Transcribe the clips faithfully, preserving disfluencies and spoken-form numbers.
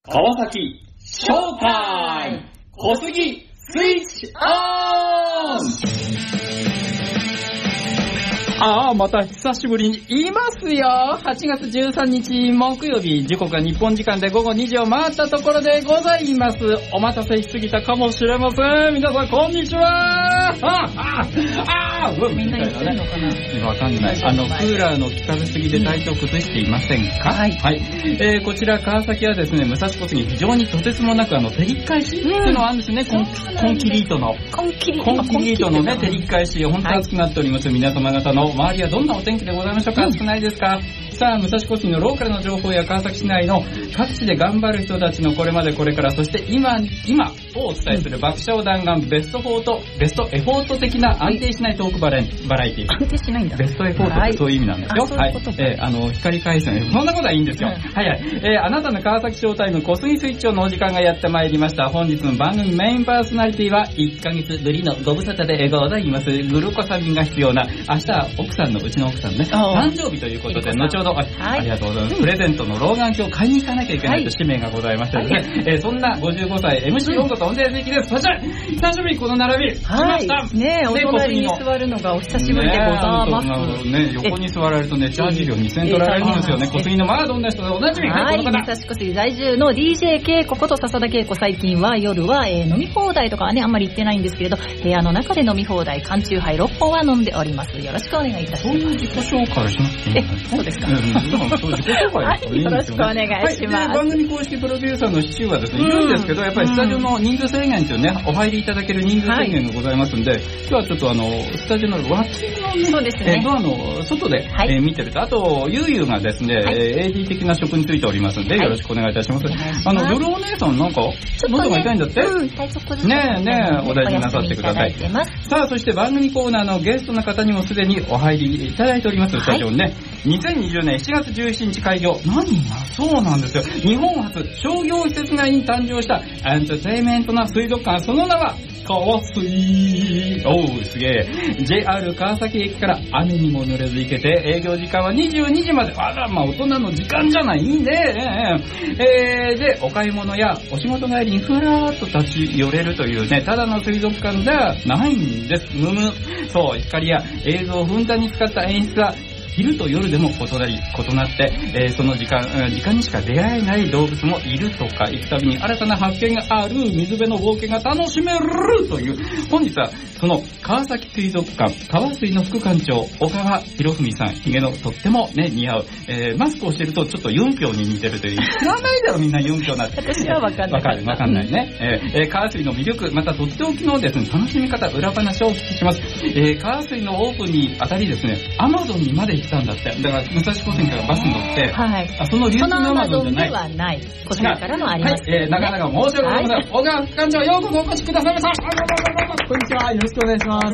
川崎ショータイム小杉スイッチオン。ああ、また久しぶりにいますよ。はちがつじゅうさんにち木曜日、時刻は日本時間で午後にじを回ったところでございます。お待たせしすぎたかもしれません。皆さんこんにちは。ああああ、みんな言ってるのかな。わかんない。あのクーラーの効かせすぎで体調崩していませんか。はい、はい。えー、こちら川崎はですね、武蔵小杉非常にとてつもなくあの照り返しっていうのがあるんですね。コン、コンキリートのコンキリコンキリートのね照り返し、本当暑くなっております。はい、皆様方の周りはどんなお天気でございましょうか。暑くないですか。さあ、武蔵小杉のローカルの情報や川崎市内の各地で頑張る人たちのこれまでこれから、そして今今をお伝えする爆笑弾丸ベストフォートベストエフォート的な安定しないトークバラエティー。 安定しないんだ。 ベストエフォートってそういう意味なんですよ。はい。えー、あの光回線、そんなことはいいんですよ。うん、はいはい。えー、あなたの川崎ショータイム小杉スイッチのお時間がやってまいりました。本日の番組メインパーソナリティはいっかげつぶりのご無沙汰でございます。グルコサミンが必要な明日は奥さんのうちの奥さんね誕生日ということで、後ほど あ,、はい、ありがとうございます。プレゼントの老眼鏡を買いに行かなきゃいけないと使命がございましてですね、はい、えー、そんなごじゅうごさい エムシー 音楽と音声関です。そして久しぶりにこの並び、はい、来ましたね。え、お隣に座るのがお久しぶりでございます。 ね、ね、横に座られるとねチャージ料にせん取られるんですよね。小杉のまあどんな人でおなじみ、 はい、武蔵小杉在住の ディージェー ケイコこと笹田恵子。最近は夜は、えー、飲み放題とかはねあんまり行ってないんですけれど、部屋の中で飲み放題缶チューハイろっぽんは飲んでおります。よろしくお願いいたします。 そういう自己紹介しなくていいえ、そうですか。 うん、そう自己紹介はい、よろしくお願いします。 はい、で番組公式プロデューサーのシチューはですね、いるんですけど、やっぱりスタジオの人数制限というね、お入りいただける人数制限がございますんで、はい、今日はちょっとあのスタジオの脇のね、 そうですね、 えー、ドアの外で、はい、えー、見てると、あとゆうゆうがですね、はい、えー、エーディー 的な職についておりますんで、はい、よろしくお願いいたします。はい、あのドルお姉さんなんか喉が痛いんだって。 うん、体調崩してねえねえ、お大事になさってください。さあ、そして番組コーナーのゲストの方にもすでにお入りいただいております。スタジオにね、はい、にせんにじゅうねんしちがつじゅうしちにち開業。何がそうなんですよ。日本初商業施設内に誕生したエンターテインメントな水族館、その名は川水。おう、すげえ。 ジェイアール 川崎駅から雨にも濡れず行けて、営業時間はにじゅうにじまで。あら、まあ大人の時間じゃない。いいね。えー、でお買い物やお仕事帰りにふらーっと立ち寄れるというね、ただの水族館ではないんです。むむ。そう、光や映像をふんだんに使った演出は昼と夜でも異なり異なって、えー、その時間時間にしか出会えない動物もいるとか、行くたびに新たな発見がある、水辺の冒険が楽しめるという、本日はその川崎水族館川水の副館長岡川博文さん、ひげのとってもね似合う、えー、マスクをしてるとちょっとユンピョウに似てるという。知らないだろみんなユンピョウなんて。 私は分かんない。 分かる分かんないね。えー、川水の魅力、またとっておきのですね楽しみ方、裏話をお聞きします。えー、川水のオープンにあたりですね、アマゾンにまで行ったんだって。だから武蔵小杉からバスに乗って、はい、あ、その流通のアマゾンじゃない。 そのアマゾンではない。こちらからもあります、ね。 はい、えー、なかなか申し訳ございません。小川副館長、ようこそお越しくださいました。 こんにちは、よろしくお願いします。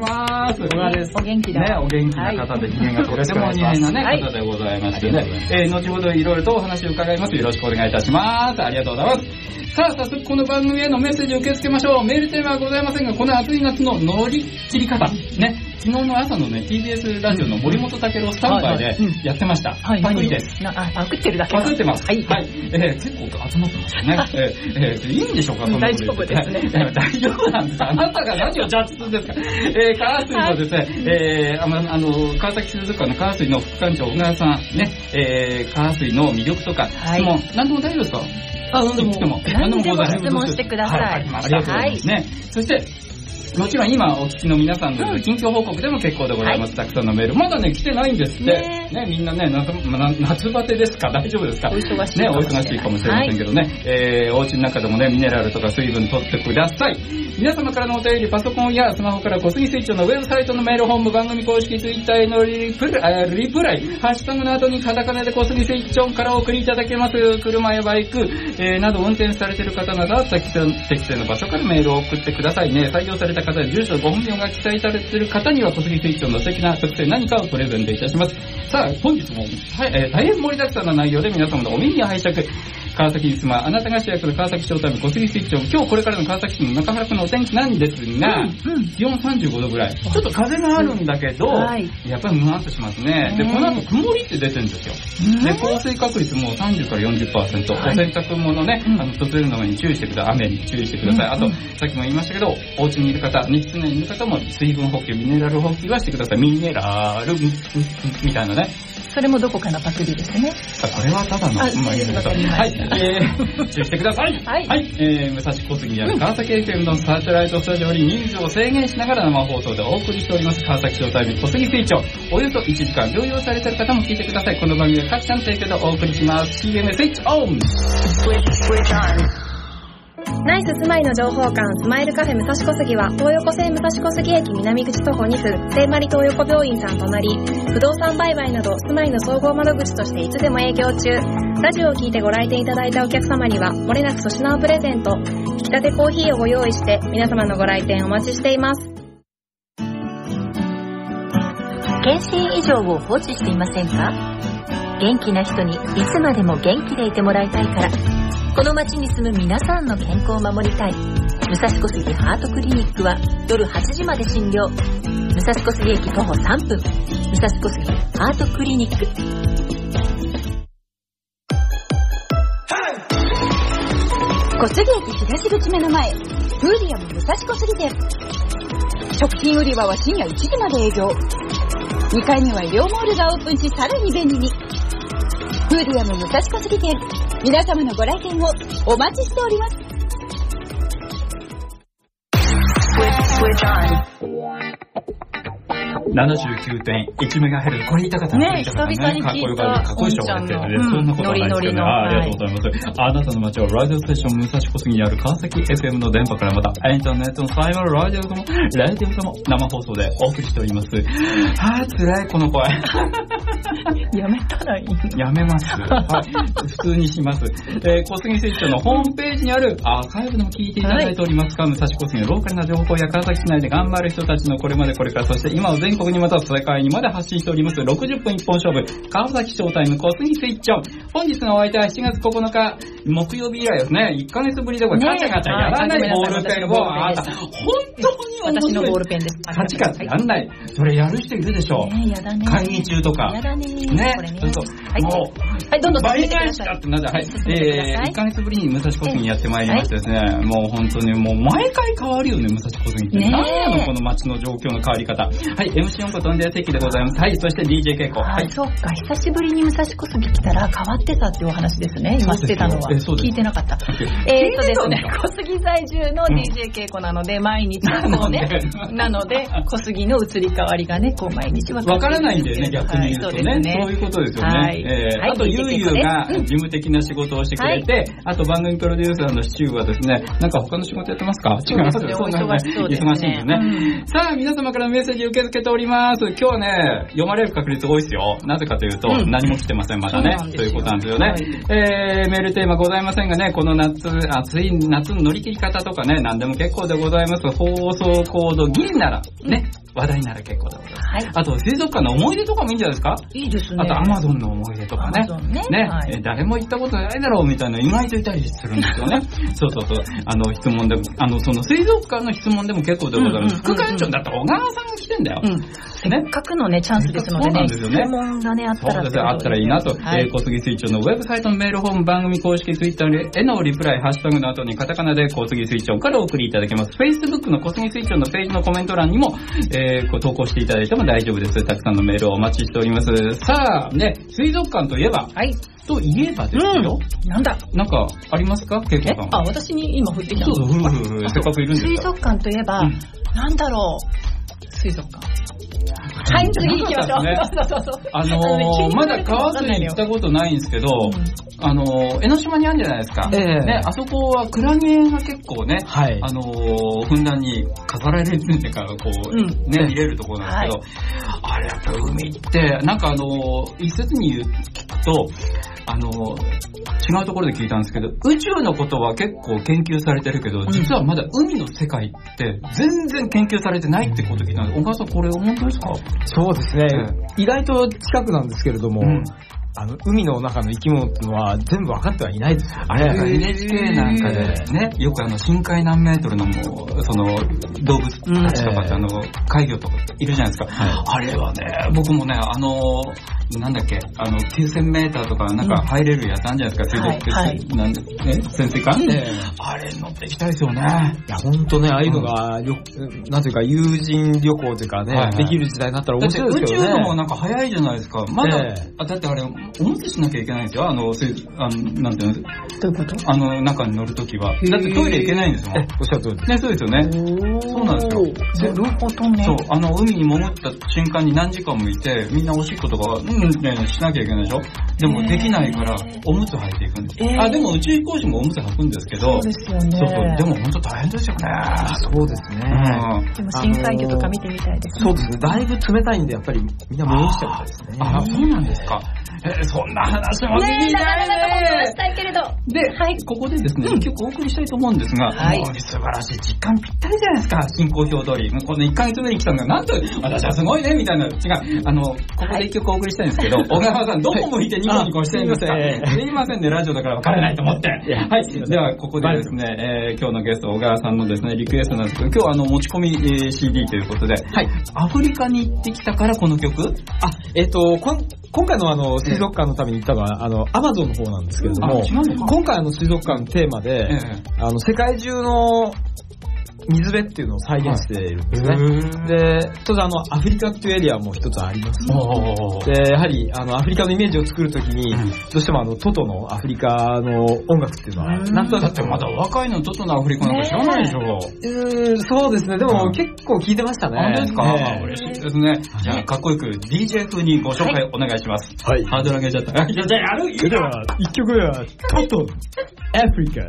小川です。 お元気だね、お元気な方で、機嫌がとても似合いなね、はい、方でございましてね、えー、後ほどいろいろとお話を伺います。よろしくお願いいたします。ありがとうございます。さあ、早速この番組へのメッセージを受け付けましょう。メールテーマはございませんが、この暑い夏の乗り切り方ね、昨日の朝のね ティービーエス ラジオの森本武郎スタンバイでやってました。はいはい、パクリです。 なあ、パクってるだけ。 パクってます。 はい。 はい。えー、結構集まってますよね。えー、えー、いいんでしょうか、そんなこと言って。 大丈夫ですね。 大丈夫なんです。あなたが何をジャッジするんですか。えー、川水のですね、はい、えー、あの、あの川崎水族館の川水の副館長小川さんね、えー、川水の魅力とか質問、はい、何でも大丈夫ですか。 あ、何でも何でも質問してください。はい、 ありがとうございますね。はい、そしてもちろん今お聞きの皆さんの近況報告でも結構でございます。はい、たくさんのメールまだね来てないんですって。ね, ねみんなね 夏, 夏バテですか、大丈夫ですか。 お忙しいね、お忙しいかもしれませんけどね。はい、えー、お家の中でもねミネラルとか水分取ってください。皆様からのお便り、パソコンやスマホから小杉スイッチのウェブサイトのメールホーム、番組公式ツイッターへのリプライ、リプライハッシュタグの後にカタカナで小杉スイッチオンからお送りいただけます。車やバイク、えー、など運転されている方などは適正の場所からメールを送ってくださいね。採用された方で住所ご本名が記載されている方には小杉スイッチオンの素敵な特典何かをプレゼントいたします。さあ本日も、はい、えー、大変盛りだくさんな内容で皆様のお耳を拝借。 川崎に住まうあなたが主役の川崎ショータイム小杉スイッチョン。今日これからの川崎市の中原区のお天気なんですが、うんうん、気温さんじゅうごどぐらい。ちょっと風があるんだけど、はい、やっぱりムワンとしますね。で、この後曇りって出てるんですよ。で、降水確率もさんじゅうからよんじゅっパーセント。はい、お洗濯物ね、うん、あの、突然の前に注意してください。雨に注意してください。うん、あと、さっきも言いましたけど、お家にいる方、室内にいる方も水分補給、ミネラル補給はしてください。ミネラルみたいなね。 それもどこかのパクリですね。 これはただの、まあ、いいです。はい、えー、注意してください。はい。はい、えー、武蔵小杉にある川崎 エフエム のサテライトスタジオに人数を制限しながら生放送でお送りしております川崎ショータイム小杉スイッチをおよそいちじかん療養されている方も聞いてください。この番組は各社の提供でお送りします。シーエム スイッチオン。 ナイス住まいの情報館スマイルカフェ武蔵小杉は東横線武蔵小杉駅南口徒歩に分聖マリ東横病院さん隣不動産売買など住まいの総合窓口としていつでも営業中。ラジオを聞いてご来店いただいたお客様にはもれなく粗品をプレゼント。引き立てコーヒーをご用意して皆様のご来店お待ちしています。 検診以上を放置していませんか？元気な人にいつまでも元気でいてもらいたいから、この町に住む皆さんの健康を守りたい。武蔵小杉ハートクリニックは夜はちじまで診療。武蔵小杉駅徒歩さんぷん、武蔵小杉ハートクリニック。 小杉駅東口目の前、フーディアム武蔵小杉店。食品売り場は深夜いちじまで営業。にかいには医療モールがオープンし、さらに便利に。フーディアム武蔵小杉店、皆様のご来店をお待ちしております。 ななじゅうきゅうてんいちメガヘルツ、これ言いたかったね。久々に聞いた。 かっこいいしょって言ってね。そんなことはないですけどね。ありがとうございます。あなたの街はラジオステーション武蔵小杉にある川崎 エフエム の電波からまたインターネットのサイバーラジオともラジオとも生放送でお送りしております。はぁ、辛いこの声。 やめたらいい。 やめます。はい。普通にします。えー、小杉スイッチのホームページにあるアーカイブでも聞いていただいておりますが、はい、武蔵小杉のローカルな情報や川崎市内で頑張る人たちのこれまでこれからそして今を全国にまた世界にまで発信しておりますろくじゅっぷん一本勝負川崎ショータイム小杉スイッチョン。本日のお相手はしちがつここのか木曜日以来ですね。いっかげつぶりでこれカチャカチャやらないボールペンをあなた本当に私のボールペンです。 カチカチやんない。それやる人いるでしょ。 ね、やだね。 会議中とか。 やだね。 ね。そうそう。 はい。もうはい、どんどん進めてください。 ってなだはい。えー、いっかげつぶりに武蔵小杉にやってまいりましてですね。もう本当にもう毎回変わるよね武蔵小杉って。ね。何やのこの街の状況の変わり方。はい。エムシー 音楽飛んで席でございます。はい。そして ディージェー 稽古。はい。 そっか。久しぶりに武蔵小杉来たら変わってたっていうお話ですね。今してたのは。聞いてなかった。えーとですね、小杉在住の ディージェー 稽古なので、毎日こうね、なので、小杉の移り変わりがね、こう毎日わからないんだよね、逆に言うとね。そういうことですよね。あと、ゆうゆうが事務的な仕事をしてくれて、あと番組プロデューサーのシチューはですね、なんか他の仕事やってますか？違いますよ。 忙しそうですね。 忙しいんですね。さあ、皆様からメッセージ受け付けております。今日はね、読まれる確率多いですよ。なぜかというと、何も来てません、まだね。ということなんですよね。えー、メールテーマございませんがね、この夏、暑い夏の乗り切り方とかね、何でも結構でございます。放送コードギリなら、ね、話題なら結構でございます。はい。あと、水族館の思い出とかもいいんじゃないですか？ いいですね。 あと、アマゾンの思い出とかね。ね。ね、はい、誰も行ったことないだろうみたいな意外といたりするんですよね。そうそうそう。あの、質問でも、あの、その水族館の質問でも結構でございます。副館長だったら小川さんが来てんだよ。うん。 せっかくのね、チャンスですのでね。 そうなんですよね。 質問がね、あったら。 そうですよ、あったらいいなと。はい、えー、小杉スイッチのウェブサイトのメールフォーム、番組公式ツイッターへのリプライ、ハッシュタグの後にカタカナで小杉スイッチからお送りいただけます。Facebook の小杉スイッチのページのコメント欄にも、えー、投稿していただいても大丈夫です。たくさんのメールをお待ちしております。さあ、ね、水族館といえば、はい。といえばですよ。 うん、なんだなんか、ありますか？ケイコさん。 あ、私に今振ってきたの。そうそう、ふるふるふる。せっかくいるんですか。 水族館といえば、うん、なんだろう。水族館。はい、次行きましょう。ね、 あのー、まだ川津に行ったことないんですけど、うん、あのー、江ノ島にあるんじゃないですか。えー、ね、あそこはクラゲが結構ね、はい、あのー、ふんだんに飾られてるから、こう、うん、ね、見れるところなんですけど、はい、あれやっぱ海って、なんかあのー、一説に言うと、あのー、違うところで聞いたんですけど、宇宙のことは結構研究されてるけど、実はまだ海の世界って全然研究されてないってこと聞いたんです。小川さん、これ本当ですか？ そうですね、えー、意外と近くなんですけれども、うん、 あの、海の中の生き物ってのは全部分かってはいないですよね。 あれ、エヌエイチケー なんかでね、よくあの、深海何メートルのもう、その、動物たちとかって、あの、海魚とかいるじゃないですか。あれはね、僕もね、あの、なんだっけ、あの、きゅうせんメーターとかなんか入れるやつあるんじゃないですか、水族館。なんで、ね、潜水艦、えー、あれ乗っていきたいですよね。 いや、ほんとね、ああいうのが、よ、なんていうか、友人旅行というかね、はいはい、できる時代になったら面白いですよね。 宇宙の方なんか早いじゃないですか。まだ、えー、あだってあれ、おむつしなきゃいけないんですよ。あの、そういう、あの、なんていうの、 どういうことあの、中に乗るときは。だってトイレ行けないんですもん。 え、おっしゃる通りです。 ね、そうですよね。そうなんですよ。 なるほどね。 そう、あの、海に潜った瞬間に何時間もいて、みんなおしっことか、うん、ね、しなきゃいけないでしょ。でもできないから、おむつ履いていくんです。えー、あ、でも宇宙飛行士もおむつ履くんですけど。 そうですよね。 そうそう。でも本当大変ですよね。 そうですね。 うん、でも深海魚とか見てみたいですね。 そうですね。だいぶ冷たいんで、やっぱりみんな戻しちゃうんですね。 あ、そうなんですか。えー、そんな話もできないね。 ねえ、なかなか本当はしたいけれど。 で、はい、ここでですね、一曲お送りしたいと思うんですが、はい、素晴らしい、時間ぴったりじゃないですか、進行表通り。このいっかげつめに来たのが、なんと、私はすごいね、みたいな、違う、あの、ここで一曲お送りしたいんですけど、小川さん、どこ向いてニコニコしてるんですか？すいませんね、ラジオだから分からないと思って。はい、では、ここでですね、えー、今日のゲスト、小川さんのですね、リクエストなんですけど、今日はあの、持ち込み、えー、シーディー ということで、はい、アフリカに行ってきたからこの曲？ あ、えっと、こん今回のあの、水族館のために行ったのは、あの、アマゾンの方なんですけれども、今回の水族館のテーマで、ええ、あの、世界中の水辺っていうのを再現しているんですね。はい、で、ちょっとあの、アフリカっていうエリアも一つあります。で、やはり、あの、アフリカのイメージを作るときに、うん、どうしてもあの、トトのアフリカの音楽っていうのは、 なんとだってまだ若いのトトのアフリカなんか知らないでしょ。 うーん、そうですね。でも、うん、結構聞いてましたね。 本当ですか？ね、嬉しいですね。じゃあ、かっこよく ディージェー 風にご紹介お願いします。はい。ハードル上げちゃった。じゃあ、やる？ それでは、一曲目は、トト、アフリカ。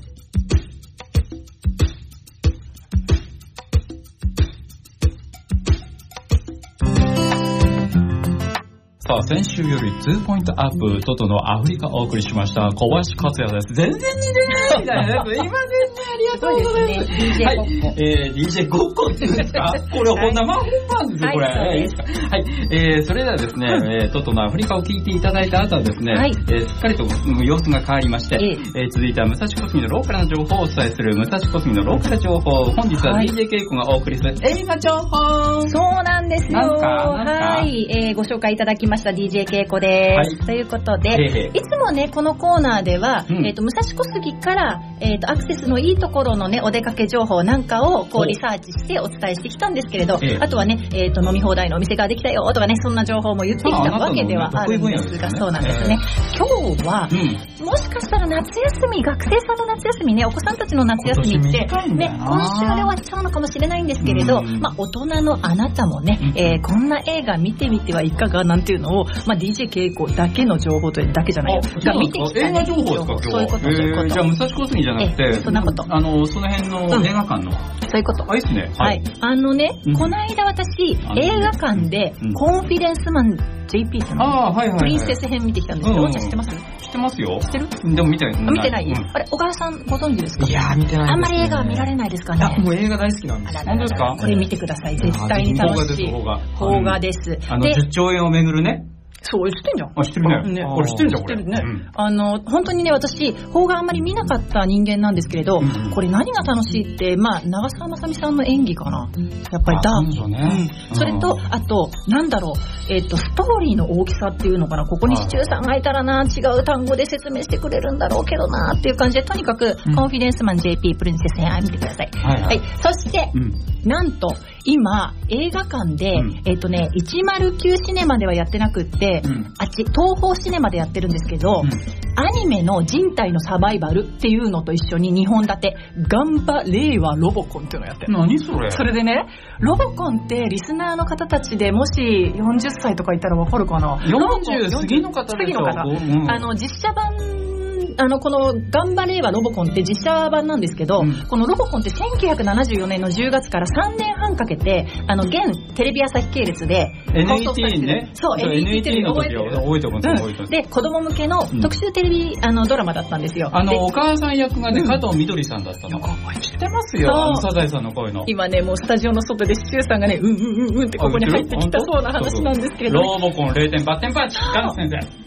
さあ、先週よりにポイントアップ、トトのアフリカをお送りしました。小林克也です。全然似てないみたいなやつ。すいませんね、ありがとうございます。ディージェー ごっこ。はい、えー、ディージェー ごっこっていうんですか？これ、ほんなま本番ですよ、これ。はい、いいですか？はい、えー、それではですね、えー、トトのアフリカを聞いていただいた後はですね、はい、えー、すっかりと様子が変わりまして、えー、続いては武蔵小杉のローカルな情報をお伝えする、武蔵小杉のローカル情報。本日は ディージェー ケイコがお送りする映画情報。 そうなんですよ。 なんか、なんかはい、えー、ご紹介いただきました ディージェー ケイコです、はい。ということで、へへいつもね、このコーナーでは、うん、えっと、武蔵小杉から、えっと、アクセスのいいところのね、お出かけ情報なんかを、こう、リサーチしてお伝えしてきたんですけれど、あとはね、えっと、飲み放題のお店ができたよとかね、そんな情報も言ってきたわけではあるんですが、そうなんですね。今日は、うん、もしかしたら夏休み、学生さんの夏休みね、お子さんたちの夏休みって、ね、今週で終わっちゃうのかもしれないんですけれど、うん、まあ、大人のあなたもね、えー、こんな映画見てみてはいかがなんていうのを、まあ、ディージェー ケイコだけの情報というだけじゃないよ。が見てきた、ね、 映画情報ですか、今日は。 そういうこと、そういうこと。 じゃあ、武蔵小杉じゃなくて、 そんなこと。 あの、その辺の映画館の。うん、 そういうこと。 あ、いいっすね。 はい。はい、あのね、うん、この間私、映画館で、コンフィデンスマン ジェーピー っての、 あ、はいはいはい、 プリンセス編見てきたんですけど、お茶知ってます？ 知ってますよ。 知ってる？ でも見てない。 見てない、うん、あれ、小川さんご存知ですか？ いやー、見てないです、ね。 あんまり映画は見られないですかね。 いや、もう映画大好きなんです。 本当ですか？ これ見てください。絶対に楽しい。邦画です。邦画です。 あの、じゅっちょうえんをめぐるね。 そう、知ってんじゃん。 あ、知ってるね。これ知ってるじゃん、これ。 知ってるね。うん、あの、本当にね、私、邦画あんまり見なかった人間なんですけれど、うん、これ何が楽しいって、まあ、長澤まさみさんの演技かな。やっぱりダーク。 ね、 うん。それと、あと、なんだろう、えっと、ストーリーの大きさっていうのかな。ここにシチューさんがいたらな、違う単語で説明してくれるんだろうけどな、っていう感じで、とにかく、うん、コンフィデンスマン ジェーピー プリンセス編、見てください。はい、はい。はい。そして、うん、なんと、今、映画館で、うん、えっとね、いちまるきゅうシネマではやってなくって、うん、あっち、東宝シネマでやってるんですけど、うん、アニメの人体のサバイバルっていうのと一緒ににほん立て、ガンバ令和ロボコンっていうのをやってる。 何それ？ それでね、ロボコンってリスナーの方たちでもしよんじゅっさいとかいたらわかるかな？ よんじゅう過ぎの方でしょ？ 過ぎの方。うん、あの、実写版、あの、このガンバ令和ロボコンって実写版なんですけど、うん、このロボコンってせんきゅうひゃくななじゅうよねんのじゅうがつからさんねんはんかけて、あの、現テレビ朝日系列で放送されてる。エヌエイティー ね。 そう、エヌエイティー テレビの時は覚えてます、覚えてます。 で、子供向けの特集テレビ、あの、ドラマだったんですよ。 あの、お母さん役がね、加藤みどりさんだったの。知ってますよ、あの、サザエさんの声の。 今ね、もうスタジオの外でシチューさんがね、うんうんうんうんってここに入ってきたそうな話なんですけれど、 ロボコンれいてんばってんパンチ、ガン先生。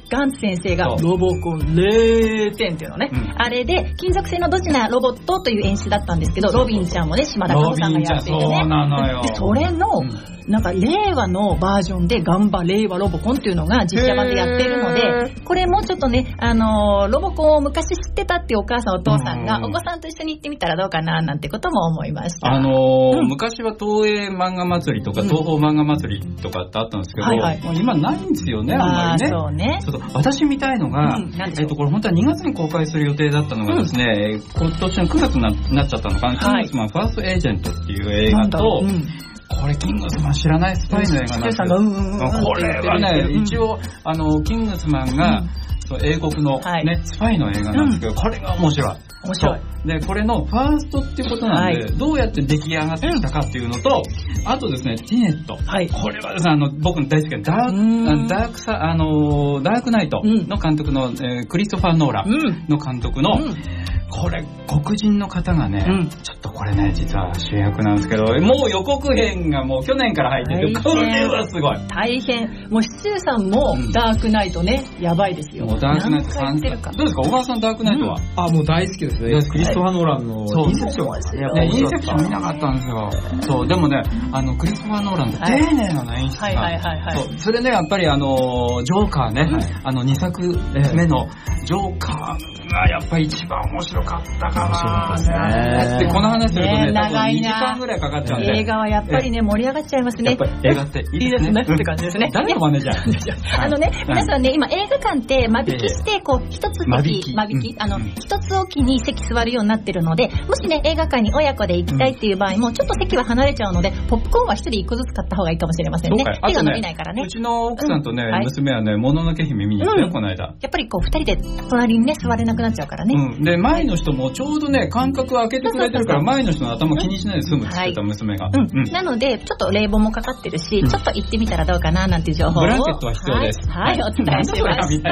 ガンツ先生がロボコンれいてんっていうのね、うん、あれで金属製のドジなロボットという演出だったんですけど、ロビンちゃんもね島田佳穂さんがやっていてね、 そうなのよ。 でそれの、うんなんか令和のバージョンでガンバ令和ロボコンっていうのが実写版でやってるので、これもちょっとね、あのー、ロボコンを昔知ってたっていうお母さんお父さんがお子さんと一緒に行ってみたらどうかななんてことも思いました。 あのーうん、昔は東映漫画祭りとか東宝漫画祭りとかってあったんですけど、うんはいはい、今ないんですよね、あんまりね。 そうね。 そうそう私見たいのが、うん、えっとこれ本当はにがつに公開する予定だったのがですね、うん、今年のくがつに な, なっちゃったのかな、はい、キングスマンファーストエージェントっていう映画と、これキングスマン知らないスパイの映画なんですけど、これはね、一応あのキングスマンが、うん、そう英国の、ねはい、スパイの映画なんですけど、うん、これが面白い。 面白い。 で、これのファーストっていうことなんで、はい、どうやって出来上がってきたかっていうのと、うん、あとですね、ティネット。はい、これはですね、あの、僕の大好きなダーク、ダークさ、あの、ダークナイトの監督の、うんえー、クリストファー・ノーランの監督の、うんうんこれ黒人の方がね、うん、ちょっとこれね実は主役なんですけど、もう予告編がもう去年から入ってて、これはすごい大変。もうシチューさんもダークナイトね、うん、やばいですよ。 もうダークナイトさんどうですか小川さん、ダークナイトは、うん、 あもう大好きですね。クリストファー・ノーランのインセプションですね。インセプション見なかったんですよ。そうでもね、あのクリストファー・ノーランって丁寧なの演出が、はいはいはいはい、そうそれねやっぱりあのジョーカーね、はい、あのにさくめのジョーカーがやっぱり一番面白かったかな。ね、でこの話するとね、ね多分にじかんぐらいかかっちゃうんで。 映画はやっぱりね盛り上がっちゃいますね。 やっぱり映画っていいですねって感じですね。 誰のマネージャー？ あのね、皆さんね今映画館って間引きしてこう一つ席間引き間引き、うん、あの一つおきに席座るようになってるので、もしね映画館に親子で行きたいっていう場合もちょっと席は離れちゃうので、ポップコーンは一人一個ずつ買った方がいいかもしれませんね。手が伸びないからね。 うちの奥さんとね、うんはい、娘はねもののけ姫見に行ったよ、うん、この間。 やっぱりこう二人で隣にね座れなくなっちゃうからね。 うん、で前の人もちょうどね間隔を空けてくれてるから、前の人の頭気にしないで済むって言ってた娘が、はいうんうん、なのでちょっと冷房もかかってるし、うん、ちょっと行ってみたらどうかななんていう情報をブランケットは必要です。 はい、はい、お伝えしました、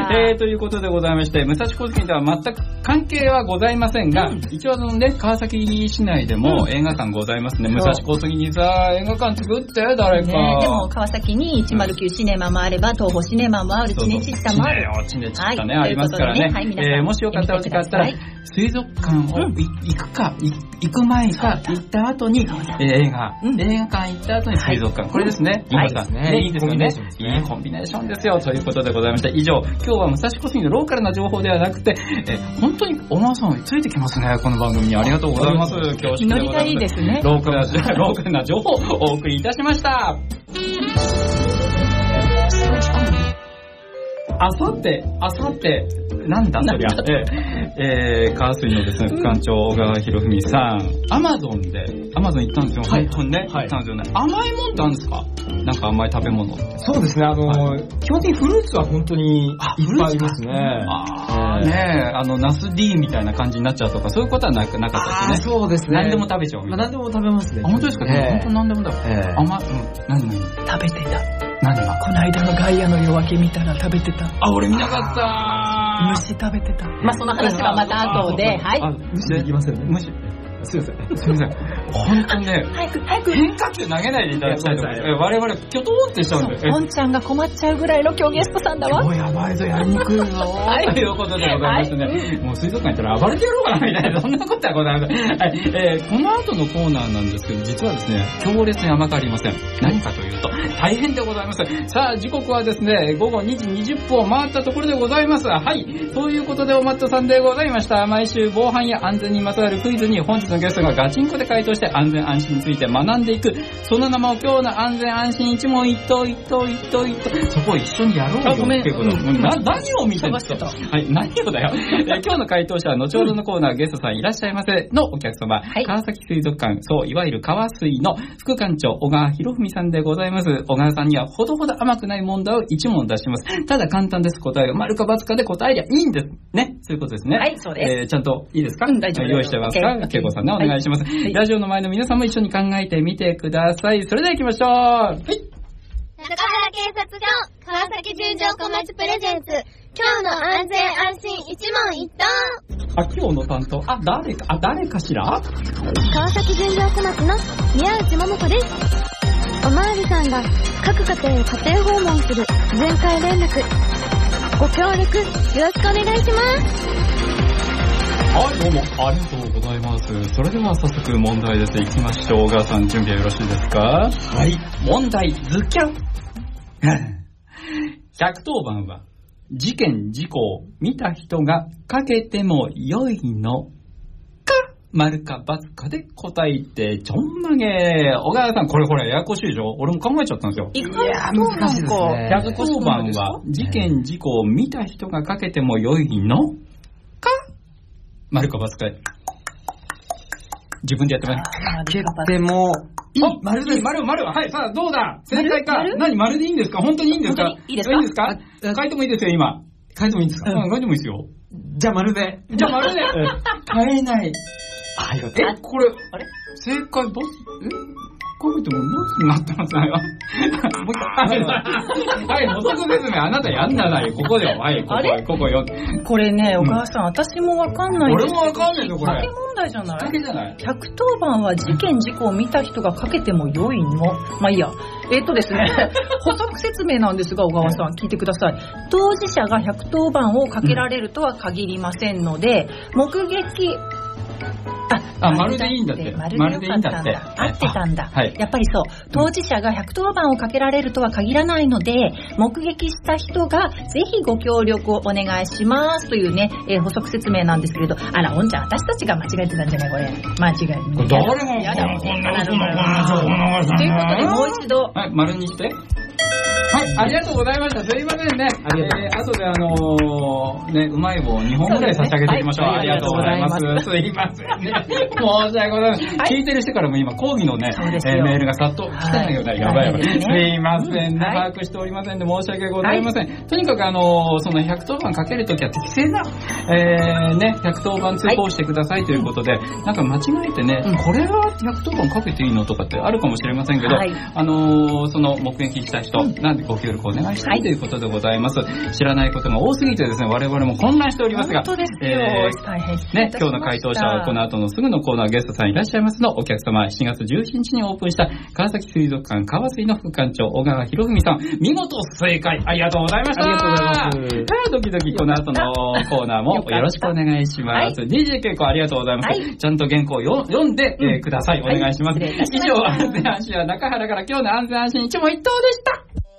ねえー、ということでございまして、武蔵小杉とは全く関係はございませんが、うん、一応あのね川崎市内でも映画館ございますね、うん、武蔵小杉にさ映画館作って誰か、 ね、でも川崎にいちまるきゅうシネマもあれば東宝シネマもある、チネチッタもある、 チネチッタね、はい、ありますからね、はいえー、もしよかったらお時間あったら水族館を行くか、うん、行く前か行った後に、えー、映画、うん、映画館行った後に水族館、はい、これですね、いいですね、いいですよね、いいコンビネーションですよということでございました。以上、今日は武蔵小杉のローカルな情報ではなくて、えー、本当に小川さんついてきますね、この番組に。ありがとうございます。 恐縮でございます。ノリがいいですね。 ローカルなローカルな情報をお送りいたしました。あさって、あさって、なんだそりゃ、えー、えー、川水のですね、副館長、小川博文さん、アマゾンで、アマゾン行ったんですよ、はい、本当にね、はい、行ったんですよね。甘いもんってあるんですか？なんか甘い食べ物って。 そうですね、あの、はい、基本的にフルーツは本当にいっぱいありますね。 あー、ねえ、あの、ナス D みたいな感じになっちゃうとか、そういうことはなくなかったですね。 そうですね。 何でも食べちゃうみたいな。 何でも食べますね。 あ、本当ですか？本当何でも食べ、えー、甘い、うん、何何食べてた。 何が？ この間のガイアの夜明け見たら食べてた。 あ、俺見なかった。 虫食べてた。まあその話はまた後で、はい。 虫できませんね。 虫。すいません。すいません。本当にね、早く早く変化球投げないでいただきたいと思います。我々キョトーってしちゃうんで。 ポンちゃんが困っちゃうぐらいの今日ゲストさんだわ。 もうやばいぞ、やりにくいぞ。はい。ということでございましてね、もう水族館行ったら暴れてやろうかなみたいな、そんなことはございません。はい。えー、この後のコーナーなんですけど、実はですね、強烈に甘くありません。何かというと、大変でございます。さあ、時刻はですね、午後にじにじゅっぷんを回ったところでございます。はい。ということで、おまっとさんでございました。毎週、防犯や安全にまつわるクイズに本日のゲストがガチンコで回答して安全安心について学んでいく。その名も今日の安全安心一問一答一答一答一答。そこを一緒にやろうよっていうこと。うん、な何を見てるんですか？はい、何をだよ。え今日の回答者は後ほどのコーナー、ゲストさんいらっしゃいませのお客様、はい、川崎水族館、そういわゆる川水の副館長小川博文さんでございます。小川さんにはほどほど甘くない問題をいち問出します。ただ簡単です。答えが丸か×かで答えりゃいいんですね。そういうことですね。 はい、そうです。 えー、ちゃんといいですか？うん、大丈夫です。用意してますか？けいこさんね、お願いします。はい、ラジオの前の皆さんも一緒に考えてみてください。それでは行きましょう。はい。 中原警察署川崎十条小町プレゼンツ、今日の安全安心一問一答。 あ、今日の担当、あ、誰か、あ、誰かしら？ 川崎十条小町の宮内桃子です。おまわりさんが各家庭を家庭訪問する全会連絡。 ご協力よろしくお願いします。 はい、どうもありがとうございます。それでは早速問題です。いきましょう。小川さん、準備はよろしいですか？ はい。 問題、ズキャン。ひゃくとおばんは、事件事故を見た人がかけてもよいのか、丸か×かで答えてちょんまげ。小川さん、これこれややこしいでしょ。俺も考えちゃったんですよ。 いや難しいですね。 ひゃくとおばんは、事件事故を見た人がかけてもよいのか、丸か×かで。自分でやってもらえ。 かけてもいい。 丸です。丸、丸。はい、さあ、どうだ正解か。何、丸でいいんですか？本当にいいんですか？ いいですか？ いいですか？書いてもいいですよ、今。 書いてもいいんですか？ うん、書いてもいいですよ。 じゃあ丸で。 じゃあ丸で。変えない。 ありがとう。 え、これ、あれ正解、ボス、え書いてもボスになってますね。もう一回。はい、補足説明、あなたやんなない。ここでよ。はい、ここ、ここよ。 これね、小川さん、私もわかんないんです。 俺もわかんないの、これ。 かけ問題じゃない？ かけじゃない。 ひゃくとおばんは事件事故を見た人がかけても良いの？まあいいや。えっとですね、補足説明なんですが、小川さん、聞いてください。当事者がひゃくとおばんをかけられるとは限りませんので、目撃、 あ、丸でいいんだって。 丸でよかったんだ。合ってたんだ。はい。やっぱりそう。当事者がひゃくとおばんをかけられるとは限らないので、目撃した人がぜひご協力をお願いしますというね、えー、補足説明なんですけれど、あら、おんちゃん、私たちが間違えてたんじゃないこれ。間違え。 これ誰もやだもん。こんなことなということで、もう一度。 はい、丸にして。はい、ありがとうございました。すいませんね。ありがとう。えー、後であのー、ね、うまい棒にほんぐらい差し上げていきましょう。ありがとうございます。すいませんね。申し訳ございません。聞いてる人からも今、抗議のね、えー、メールが殺到来てないよね。やばいやばい。すいませんね。把握しておりませんで、申し訳ございません。とにかくあのー、そのひゃくとおばんかけるときは適正な、えー、ね、ひゃくとおばん通報してくださいということで、なんか間違えてね、これはひゃくとおばんかけていいのとかってあるかもしれませんけど、あのー、その目撃した人、なんでご協力お願いします。はい、ということでございます。知らないことが多すぎてですね、我々も混乱しておりますが、 本当ですよ、えー、大変ね、今日の回答者はこの後のすぐのコーナーゲストさんいらっしゃいますのお客様、しちがつじゅうしちにちにオープンした川崎水族館川水の副館長小川博文さん、見事正解ありがとうございました。 ありがとうございます。 さあ、ドキドキこの後のコーナーもよろしくお願いします。はい、ディージェー 稽古ありがとうございます。はい、ちゃんと原稿を読んで、えー、ください。お願いします。はい、以上、安全安心は中原から今日の安全安心一問一答でした。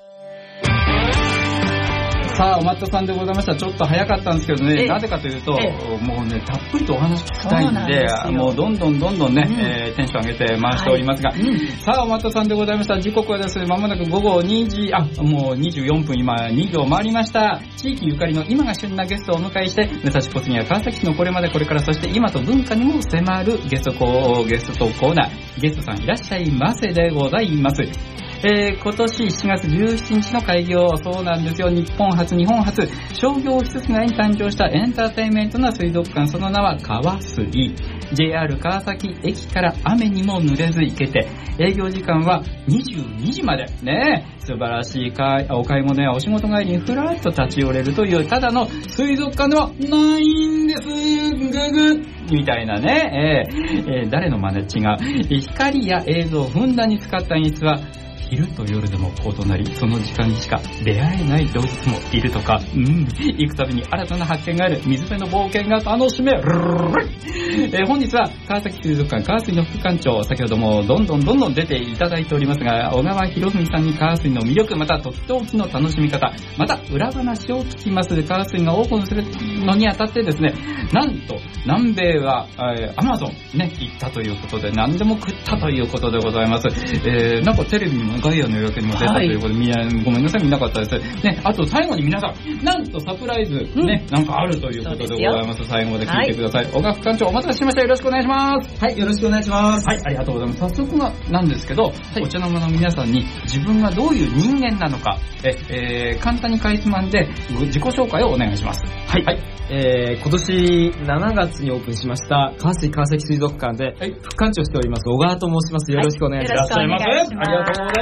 さあ、おまったさんでございました。ちょっと早かったんですけどね、なぜかというと、もうね、たっぷりとお話聞きたいんで、もうどんどんどんどんね、うん、えー、テンション上げて回しておりますが、はい、うん、さあ、おまったさんでございました。時刻はですね、まもなく午後にじ、あ、もうにじゅうよんぷん、今にびょう回りました。地域ゆかりの今が旬なゲストをお迎えして、武蔵小杉や川崎市のこれまでこれから、そして今と文化にも迫るゲストコー、ゲストコーナー、ゲストさんいらっしゃいませでございます。えー、今年しちがつじゅうしちにちの開業、そうなんですよ。日本初、日本初、商業施設内に誕生したエンターテインメントな水族館、その名は川水。ジェイアール 川崎駅から雨にも濡れず行けて、営業時間はにじゅうにじまで。ねえ、素晴らしいかいお買い物やお仕事帰りにふらっと立ち寄れるという、ただの水族館ではないんです。ぐぐみたいなね、えーえー、誰の真似違う。光や映像をふんだんに使った演出は、昼と夜でも異なり、その時間にしか出会えない動物もいるとか、うん、行くたびに新たな発見がある水辺の冒険が楽しめる。えー、本日は川崎水族館川水の副館長、先ほどもどんどんどんどん出ていただいておりますが、小川博文さんに川水の魅力、またとっておきの楽しみ方、また裏話を聞きます。川水がオープンするのにあたってですね、なんと南米は、えー、アマゾンね、行ったということで、何でも食ったということでございます。えー、なんかテレビにもガイアの予約にも出たということで、はい、ごめんなさい、見なかったです。ね、あと最後に皆さん、なんとサプライズ、うん、ね、なんかあるということでございます。最後まで聞いてください。小川副館長、お待たせしました。よろしくお願いします。 はい、よろしくお願いします。 はい、ありがとうございます。早速はなんですけど、はい、お茶の間の皆さんに自分がどういう人間なのか、え、えー、簡単にかいつまんで自己紹介をお願いします。 はい。はい、えー、今年しちがつにオープンしました川水川崎水族館で副館長しております小川と申します。よろしくお願いします。 はい、よろしくお願いします。 ありがとうござい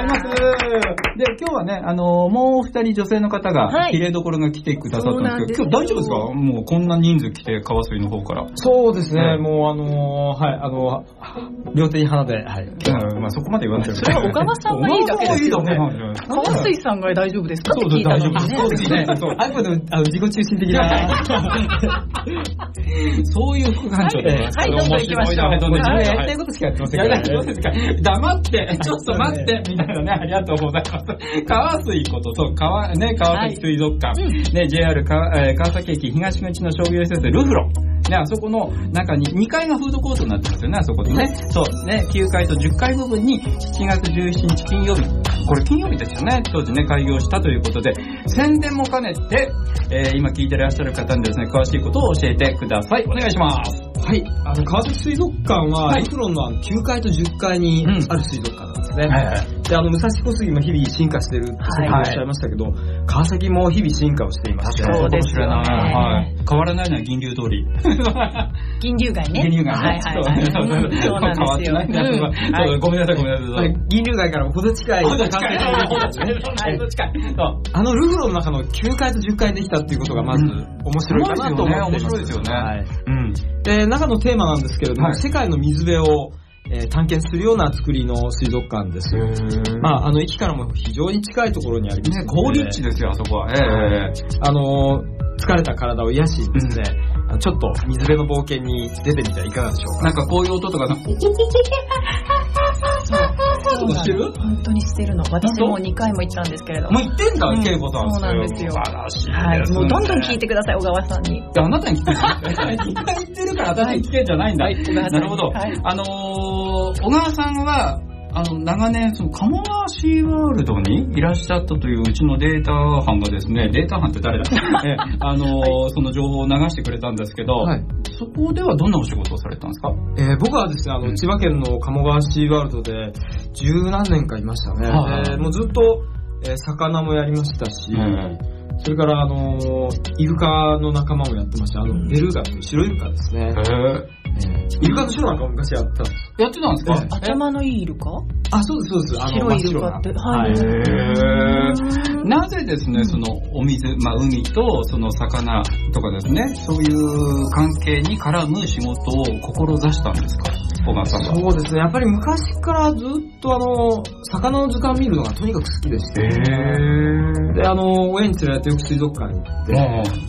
います。で、今日はね、あの、もう二人女性の方が、綺麗どころが来てくださったんですけど、今日大丈夫ですか？もうこんな人数来て、川水の方から。 そうですね、もうあの、はい、あの、両手に花で、はい。 まあそこまで言わないけど。 それは小川さんがいいだけですよね。川水さんが大丈夫ですかって聞いたのにね。 そうですね。あくまでも自己中心的な。 そういう副館長で。 はい、どうぞ行きましょう。 やりたいことしかやってませんから。 黙って、ちょっと待って、みたいなね、ありがとうございます。川水こと、そう、川、ね、川崎水族館。ね、ジェイアール 川崎駅東口の商業施設ルフロン。ね、あそこの中ににかいがフードコートになってますよね、あそこでね。そうね、きゅうかいとじゅっかい部分にしちがつじゅうしちにち金曜日、これ金曜日ですよね、当時ね、開業したということで、宣伝も兼ねて、えー、今聞いてらっしゃる方にですね、詳しいことを教えてください。お願いします。 はい、あの川崎水族館はルフロンのきゅうかいとじゅっかいにある水族館なんですね。うん、はいはい、で、あの武蔵小杉も日々進化してるって先ほどおっしゃいましたけど、はい、川崎も日々進化をしていまして、 そうですよね。 はい、変わらないのは銀龍通り。 銀龍街ね。 銀龍街ね。 はいはいはい。そうなんですよ。 変わってないな。うん、ごめんなさいごめんなさい。 銀龍街からもほど近い。 ほど近い。ほど近い。ほど近い。 あのルフロンの中のきゅうかいとじゅっかいできたっていうことがまず面白いかなと思ってます。 面白いですよね。はい。 うん。で、中のテーマなんですけれども、はい、世界の水辺を、えー、探検するような作りの水族館です。まあ、あの、駅からも非常に近いところにありますので。ね、 高立地ですよ、あそこは。ええー。 あのー、疲れた体を癒しにですね、うん、ちょっと水辺の冒険に出てみてはいかがでしょうか。 なんかこういう音とか、 そうしてる？本当にしてるの。私もにかいも行ったんですけれども。 もう行ってんだ、恵子さん。 そうなんですよ。 素晴らしい。 はい。もうどんどん聞いてください、小川さんに。いや、あなたに聞いてください。にかい行ってるから私に聞けんじゃないんだ。なるほど。あのー、小川さんは、あの、長年、その、鴨川シーワールドにいらっしゃったといううちのデータ班がですね、データ班って誰だえ、あのーはい、その情報を流してくれたんですけど、はい、そこではどんなお仕事をされたんですか？ えー、僕はですね、あの、うん、千葉県の鴨川シーワールドで十何年かいましたね。はい、えー、もうずっと、えー、魚もやりましたし、うん、それから、あのー、イルカの仲間もやってました。あの、ベルーガという白イルカですね。へー。イルカの白なんか昔やったんです。 やってたんですか？ 頭のいいイルカ？ あ、そうですそうです。あの白いイルカって。はい。 へー。なぜですね、そのお水、まあ海とその魚とかですね、そういう関係に絡む仕事を志したんですか？小川さんは。 そうですね。やっぱり昔からずっとあの魚の図鑑見るのがとにかく好きでして。へー。で、あの親に連れられてよく水族館に行って。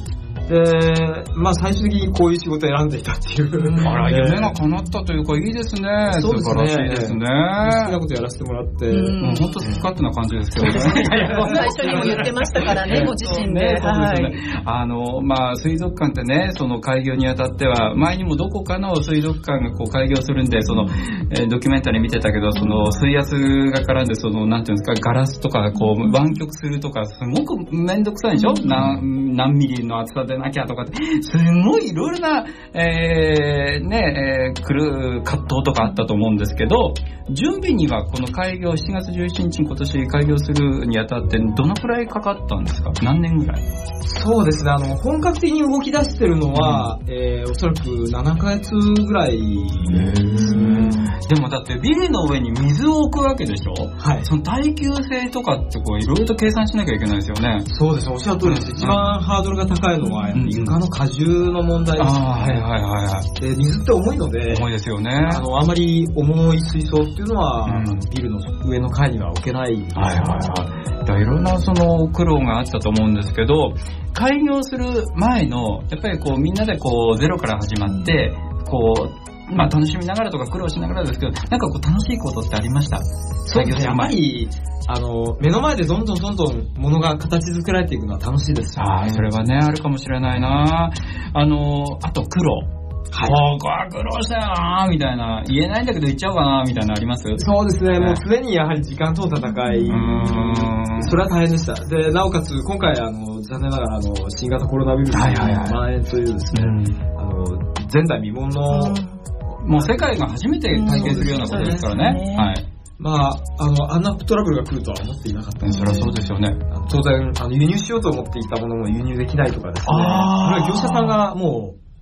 で、まあ最終的にこういう仕事を選んでいたっていう。 あら、夢が叶ったというかいいですね。 そうですね。素晴らしいですね。 好きなことやらせてもらって。 もう本当スカッとな感じですけどね。最初にも言ってましたからね、ご自身で。 はい。あの、まあ水族館ってね、その開業にあたっては、前にもどこかの水族館がこう開業するんで、その、えー、ドキュメンタリー見てたけど、その水圧が絡んで、その、なんていうんですか、ガラスとかこう、湾曲するとか、すごくめんどくさいでしょ？な何ミリの厚さでなきゃとかって、すごいいろいろな、えー、ね、えー、来る葛藤とかあったと思うんですけど、準備にはこの開業、しちがつじゅうしちにちに今年開業するにあたってどのくらいかかったんですか？何年ぐらい？ そうですね、あの、本格的に動き出してるのは、うん、えー、おそらくななかげつぐらいですね。 でもだってビルの上に水を置くわけでしょ？ はい。 その耐久性とかってこういろいろと計算しなきゃいけないですよね。 そうですね、おっしゃる通りです。一番ハードルが高いのはやっぱり床の荷重の問題です、ね。 ああ、はいはいはいはい。 で、水って重いので、 重いですよね。 あの、あまり重い水槽っていうのは、うん、ビルの上の階には置けないです、ね。 はいはいはい。だいろんなその苦労があったと思うんですけど、開業する前の、やっぱりこうみんなでこうゼロから始まって、こう、まあ楽しみながらとか苦労しながらですけど、なんかこう楽しいことってありました？ そうですね、やっぱり、あの、目の前でどんどんどんどん物が形作られていくのは楽しいですよね。 ああ、それはね、あるかもしれないな。あの、あと苦労。はい。ここは苦労したよなみたいな。言えないんだけど言っちゃおうかなみたいなのあります？ そうですね、もう常にやはり時間との戦い。うーん。それは大変でした。で、なおかつ今回、あの、残念ながら、あの、新型コロナウイルスの蔓延というですね、あの、前代未聞の、 もう世界が初めて体験するようなことですからね。はい。 まあ、あの、あんなトラブルが来るとは思っていなかったんです。 それはそうですよね。 当然、あの、輸入しようと思っていたものも輸入できないとかですね。ああ。業者さんがもう、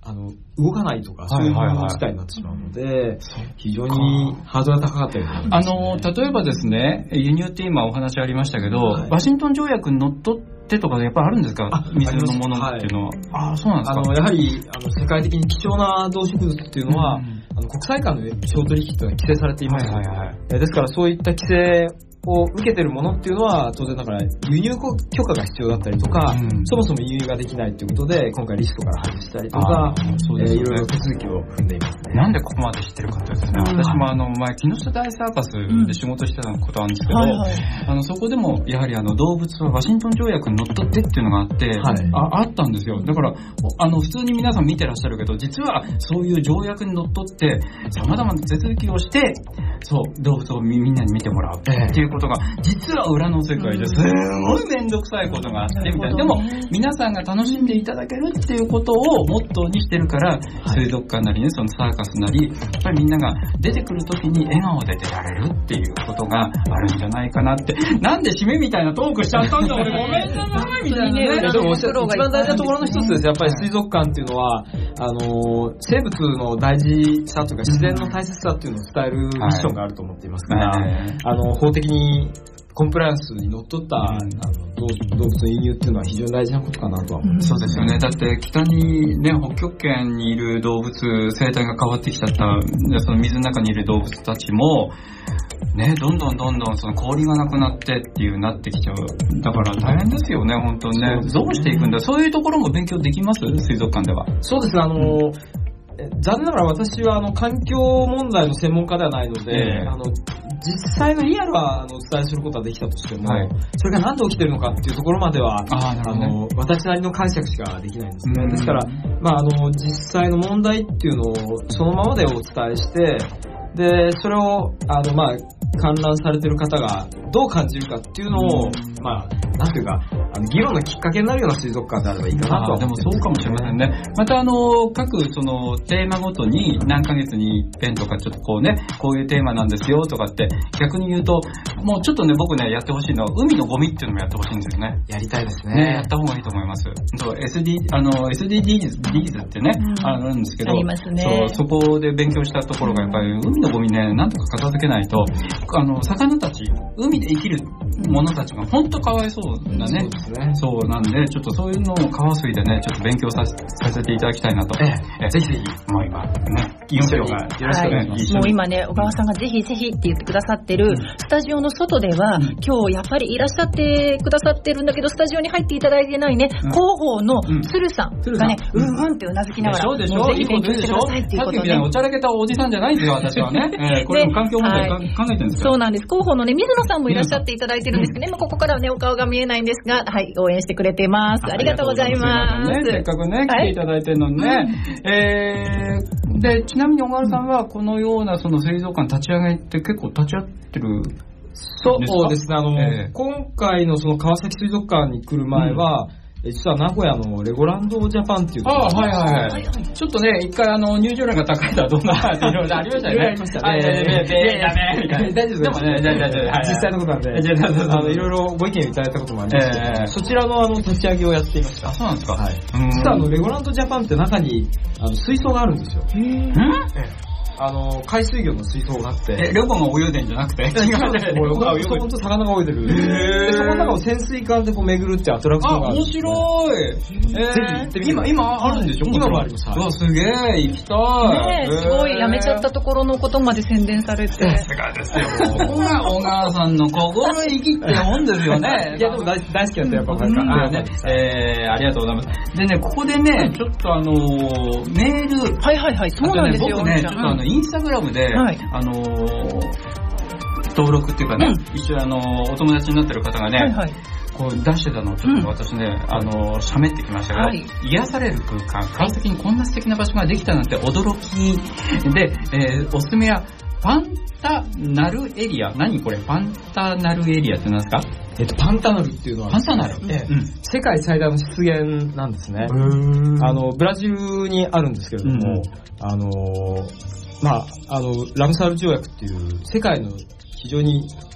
あの、動かないとか、そういうもの自体になってしまうので、非常にハードルが高かったようですね。 あの、例えばですね、輸入って今お話ありましたけど、はい、ワシントン条約にのっとってとかやっぱりあるんですか？水のものっていうのは。はい、ああ、そうなんですか。 あの、やはり、あの、世界的に貴重な動植物っていうのは、うん、あの国際間の商取引というのは規制されています。はいはいはい、ですからそういった規制を受けてるものっていうのは当然だから輸入許可が必要だったりとか、うん、そもそも輸入ができないということで今回リストから外したりとか、そうですね、えー、いろいろ手続きを踏んでいますね。 なんでここまで知ってるかというとですね、うん、私もあの前木下大サーカスで仕事してたことあるんですけど、うんはいはい、あのそこでもやはりあの動物はワシントン条約にのっとってっていうのがあって、はい、あ, あったんですよ。だからあの普通に皆さん見てらっしゃるけど実はそういう条約にのっとって様々な手続きをしてそう動物をみんなに見てもらうっていうことが実は裏の世界ですごいめんどくさいことがあってみたいな。でも皆さんが楽しんでいただけるっていうことをモットーにしてるから、はい、水族館なりねそのサーカスなりやっぱりみんなが出てくるときに笑顔で出られるっていうことがあるんじゃないかなって。なんで締めみたいなトークしちゃったんだ俺ごめんなさいみたいなね。 でも一番大事なところの一つです。やっぱり水族館っていうのはあの生物の大事さというか自然の大切さっていうのを伝えるミッションがあると思っていますから、はい、あの法的にコンプライアンスにのっとった、うん、あの動物の輸入っていうのは非常に大事なことかなとは思います、 うん、そうですよね。だって北にね北極圏にいる動物生態が変わってきちゃったその水の中にいる動物たちもねどんどんどんどんその氷がなくなってっていうなってきちゃう。だから大変ですよね本当にね。どうしていくんだ。そういうところも勉強できます水族館では。 そうですねあの、うん残念ながら私はあの環境問題の専門家ではないので、えー、あの実際のリアルはあのお伝えすることはできたとしても、はい、それが何で起きているのかっていうところまでは あ, あの私なりの解釈しかできないんですね。ですから、まあ、あの実際の問題っていうのをそのままでお伝えしてでそれをあの、まあ、観覧されている方がどう感じるかっていうのを、まあ、なんていうかあの議論のきっかけになるような水族館であればいいかなとは思って。 でもそうかもしれませんね。またあの各そのテーマごとに何ヶ月に一遍とかちょっとこうねこういうテーマなんですよとかって逆に言うともうちょっとね僕ねやってほしいのは海のゴミっていうのもやってほしいんですよね。 やりたいですね。 ねやった方がいいと思います。そう エスディー あの エスディージーズ ってね、うん、あるんですけどありますね。 そうそこで勉強したところがやっぱり海のゴミねなんとか片付けないとあの魚たち海で生きるものたちが本当かわいそうだね。そうですね。そうなんでちょっとそういうのを川水でねちょっと勉強させ、させていただきたいなと。ええ、ぜひぜひもう今ねインスヨがよろしくお願いします。 もう今ね小川さんがぜひぜひって言ってくださってる、うん、スタジオの外では、うん、今日やっぱりいらっしゃってくださってるんだけどスタジオに入っていただいてないね、うん、広報の鶴さんがね、うん、うんうんってうなずきながらもうぜひ勉強してくださいっていうことで、さっきみたいなおちゃらけたおじさんじゃないんですよ私はね。えー、これも環境問題、はい、考えてるんですか。 そうなんです。広報のね水野さんもいらっしゃっていただいてるんですけどね、まあ、ここからはねお顔が見えないんですが、はい、応援してくれてます。ありがとうございます。 ね、せっかくね来ていただいてるのにね、はいえー、でちなみに小川さんはこのようなその水族館立ち上げって結構立ち会ってるそうですねあの、えー、今回のその川崎水族館に来る前は、うん実は名古屋のレゴランドジャパンっていうところあ、はいはいはい、ちょっとね一回あの入場料が高いとはどんなっていろいろありましたよね。ありましたね。 ダメみたいな。大丈夫です。でもね実際のことなんであのいろいろご意見いただいたこともありますし、えー、そちらのあの立ち上げをやっていました。 あそうなんですか。 はい。実はあのレゴランドジャパンって中にあの水槽があるんですよ。へー。あの海水魚の水槽があってえレゴが泳いでんじゃなくて違うレゴが泳いでる本当魚が泳いでるでそこの中を潜水艦でこう巡るってアトラクションがある。 あ面白い。ぜひ行ってみて。今今あるんでしょ。 今もあります。 うわすげえ行きたい。 ねすごいやめちゃったところのことまで宣伝されてさすがですよ。ここが小川さんの心意気ってもんですよね。 いやでも大好きだったやっぱなんかねえありがとうございます。でねここでねちょっとあのメールはいはいはいそうなんですよ。 僕ねちょっとあのインスタグラムではい、あのー、登録っていうかね、うん、一緒にあのー、お友達になってる方がね、はいはい、こう出してたのをちょっと私ね、うん、あのー、喋ってきましたが、はい、癒される空間川崎にこんな素敵な場所ができたなんて驚きで、えー、おすすめはパンタナルエリア。何これパンタナルエリアって何ですか。 えっと、パンタナルっていうのは、 パンタナル、 ええうん、世界最大の湿原なんですね。あのブラジルにあるんですけれども、うん、あのまあ、あのラムサール条約っていう世界の非常に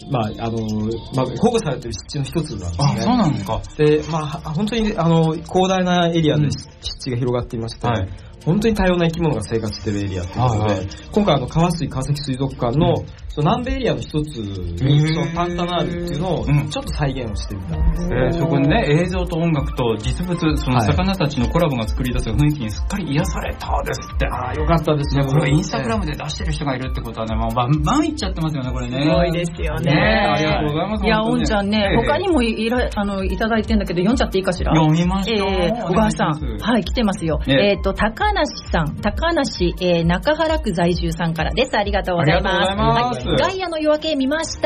まあ、あの、まあ、保護されてる湿地の一つなんですね。 あ、そうなんですか。 で、まあ、本当に、あの、広大なエリアで湿地が広がっていまして、はい、本当に多様な生き物が生活しているエリアということで、はいはい、今回あの、川水川崎水族館の、うん、その南米エリアの一つに、そのパンタナールっていうのを、ちょっと再現をしてみたんですね。 えー、そこにね、映像と音楽と実物、その魚たちのコラボが作り出す雰囲気にすっかり癒されたですって。 ああ、よかったですね。 これインスタグラムで出してる人がいるってことはね、もうバンバンいっちゃってますよね、これね。 すごいですよね。ね、 ありがとうございます。 いや、おんちゃんね、えー、他にもいら、あの、いただいてんだけど、読んじゃっていいかしら？ 読みました。 えー、小川さん。はい、来てますよ。えっと、高梨さん、高梨、えー、中原区在住さんからです。ありがとうございます。 ありがとうございます。 はい、ガイアの夜明け見ました。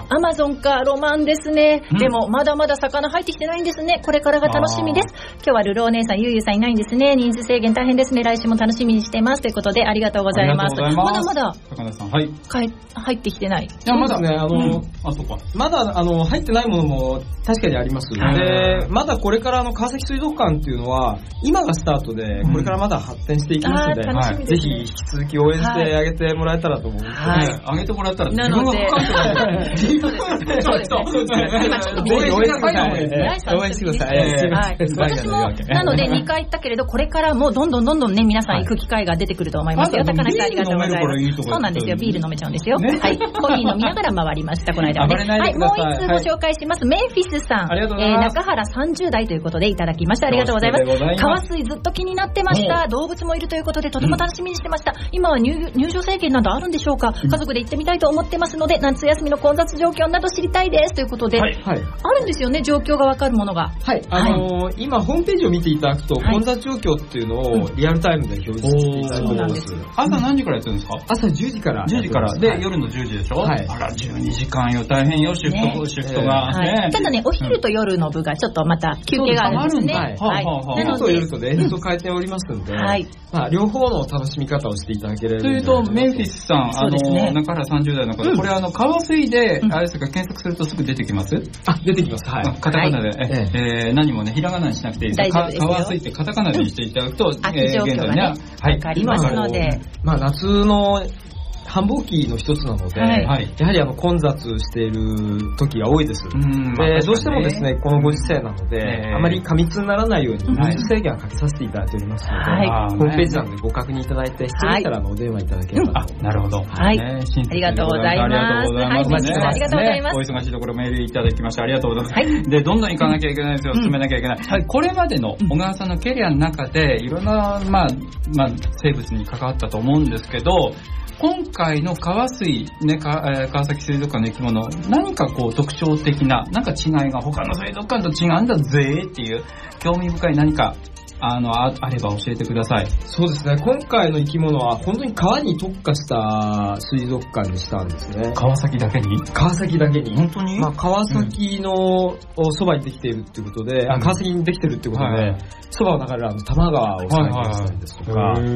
アマゾンか、ロマンですね。うん、でも、まだまだ魚入ってきてないんですね。これからが楽しみです。今日はルルお姉さん、ゆうゆうさんいないんですね。人数制限大変ですね。来週も楽しみにしてます。ということで、ありがとうございます。まだまだ、 高梨さん、はい。 入ってきてない。いや、まだね、あの、うん、 あ、そうか。 まだ、あの、入ってないものも確かにあります。で、まだこれからの川崎水族館っていうのは、今がスタートで、これからまだ発展していきますので、うんはい、ぜひ引き続き応援してあげてもらえたらと思うんですけど、 はい、あげてもらえたら自分が分かってそうです。そうです。今ちょっと応援してください。 応援してください。 はい。私も、なのでにかい行ったけれど、これからもどんどんどんどんね、皆さん行く機会が出てくると思いますよ。高梨さんありがとうございます。そうなんですよ。ビール飲めちゃうんですよ。はい。コーヒー飲みながら回りました、この間はね。はい。もう一つご紹介します。メンフィスさん。 ありがとうございます。 中原さんじゅう代ということでいただきました。ありがとうございます。川水ずっと気になってました。動物もいるということでとても楽しみにしてました。今は入場制限などあるんでしょうか？家族で行ってみたいと思ってますので、夏休みの混雑状況など知りたいですということで、はいはい、あるんですよね、状況がわかるものが。 はい、あのー、今ホームページを見ていただくと、混雑状況っていうのをリアルタイムで表示していただいております。 朝何時からやってるんですか？ 朝じゅうじから。 じゅうじから。で、はい、夜のじゅうじでしょ？はい。あら、じゅうにじかんよ、大変よ、シフト、ね、シフトが、ねはい。ただね、お昼と夜の部がちょっとまた休憩があるんですね。はい。 はい。なので、夜とね、演奏変えておりますので、はい。まあ、両方の楽しみ方をしていただければ。 というと、メンフィスさん、あの、ね、中原さんじゅう代の方、うん、これあの、川水で、あれですか、検索するとすぐ出てきます？ あ、出てきます。はい。 カタカナで、はい、ええー、何もね、ひらがなにしなくていいです。 大丈夫ですよ。 川水ってカタカナでしていただくと、うん、 えー、現在ね、はい。わかりますので。 まあ、夏の、繁忙期の一つなので、はい、やはりあの混雑している時が多いです。うんで、どうしてもですね、このご時世なので、えー、あまり過密にならないように人数制限をかけさせていただいておりますので、はい、ホームページなのでご確認いただいて、必要でしたらお電話いただければと、 うん。あ、なるほど。 はい。ね、ありがとうございます。ありがとうございます。はい、ありがとうございます。 お忙しいところメールいただきましてありがとうございます。はい。で、どんどん行かなきゃいけないですよ。進めなきゃいけない。はい。これまでの小川さんのキャリアの中で、いろんな、まあ、まあ、生物に関わったと思うんですけど、今回の川水、ね、川崎水族館の生き物、何かこう特徴的な、なんか違いが他の水族館と違うんだぜっていう、興味深い何か、あの、あ、あれば教えてください。 そうですね、今回の生き物は本当に川に特化した水族館にしたんですね。 川崎だけに？ 川崎だけに。 本当に？ まあ、川崎のそばにできているっていうことで、うん、あ、川崎にできてるっていうことで、はいそばを流れるあの多摩川を再現したりですとか、はいはいはい、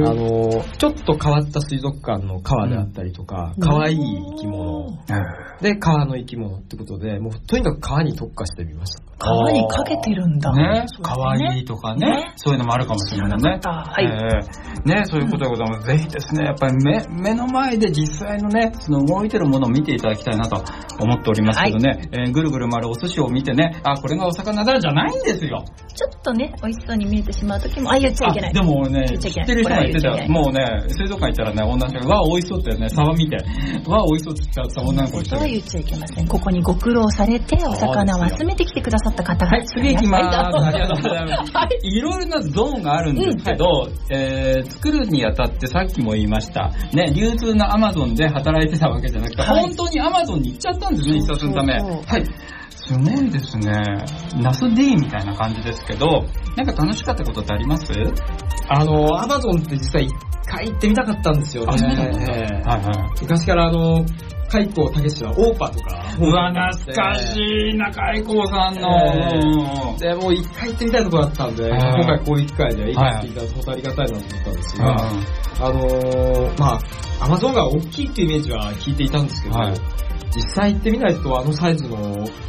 あのちょっと変わった水族館の川であったりとか、うん、可愛い生き物、うん、で川の生き物ってことで、もうとにかく川に特化してみました。 川にかけてるんだ。 ね、可愛いとかね、ね、そういうのもあるかもしれないね。 はい。 えー、ね、そういうことでございます。うん、ぜひですね、やっぱり目目の前で実際のね、その動いてるものを見ていただきたいなと思っておりますけどね、はい、えー、ぐるぐる回るお寿司を見てね、あ、これがお魚だじゃないんですよ。 ちょっとね、美味しそうに見えてしまう時も、あ、言っちゃいけない。 でもね、知ってる人が言ってたら、もうね、水族館行ったらね、女の人が、わ、美味しそうってね、沢見て、わ、美味しそうって言ったら女の子にしてる。 そうは言っちゃいけません。ここにご苦労されて、お魚を集めてきてくださった方が。 はい、次行きます。ありがとうございます。はい。いろいろなゾーンがあるんですけど、うん、えー、作るにあたってさっきも言いました。ね、流通のアマゾンで働いてたわけじゃなくて、はい、本当にアマゾンに行っちゃったんですね、一冊のため。はい。すごいですね。ナス D みたいな感じですけど、なんか楽しかったことってあります？ あの、アマゾンって実際一回行ってみたかったんですよね。はいはい。昔からあの、海光武史のオーパとか。 うわ、懐かしいな、海光さんの。 えー、で、もう一回行ってみたいところだったんで、今回こういう機会で行かせていただくとありがたいなと思ったんですが、はい、あのー、まあ、アマゾンが大きいっていうイメージは聞いていたんですけど、はい、実際行ってみないとあのサイズの、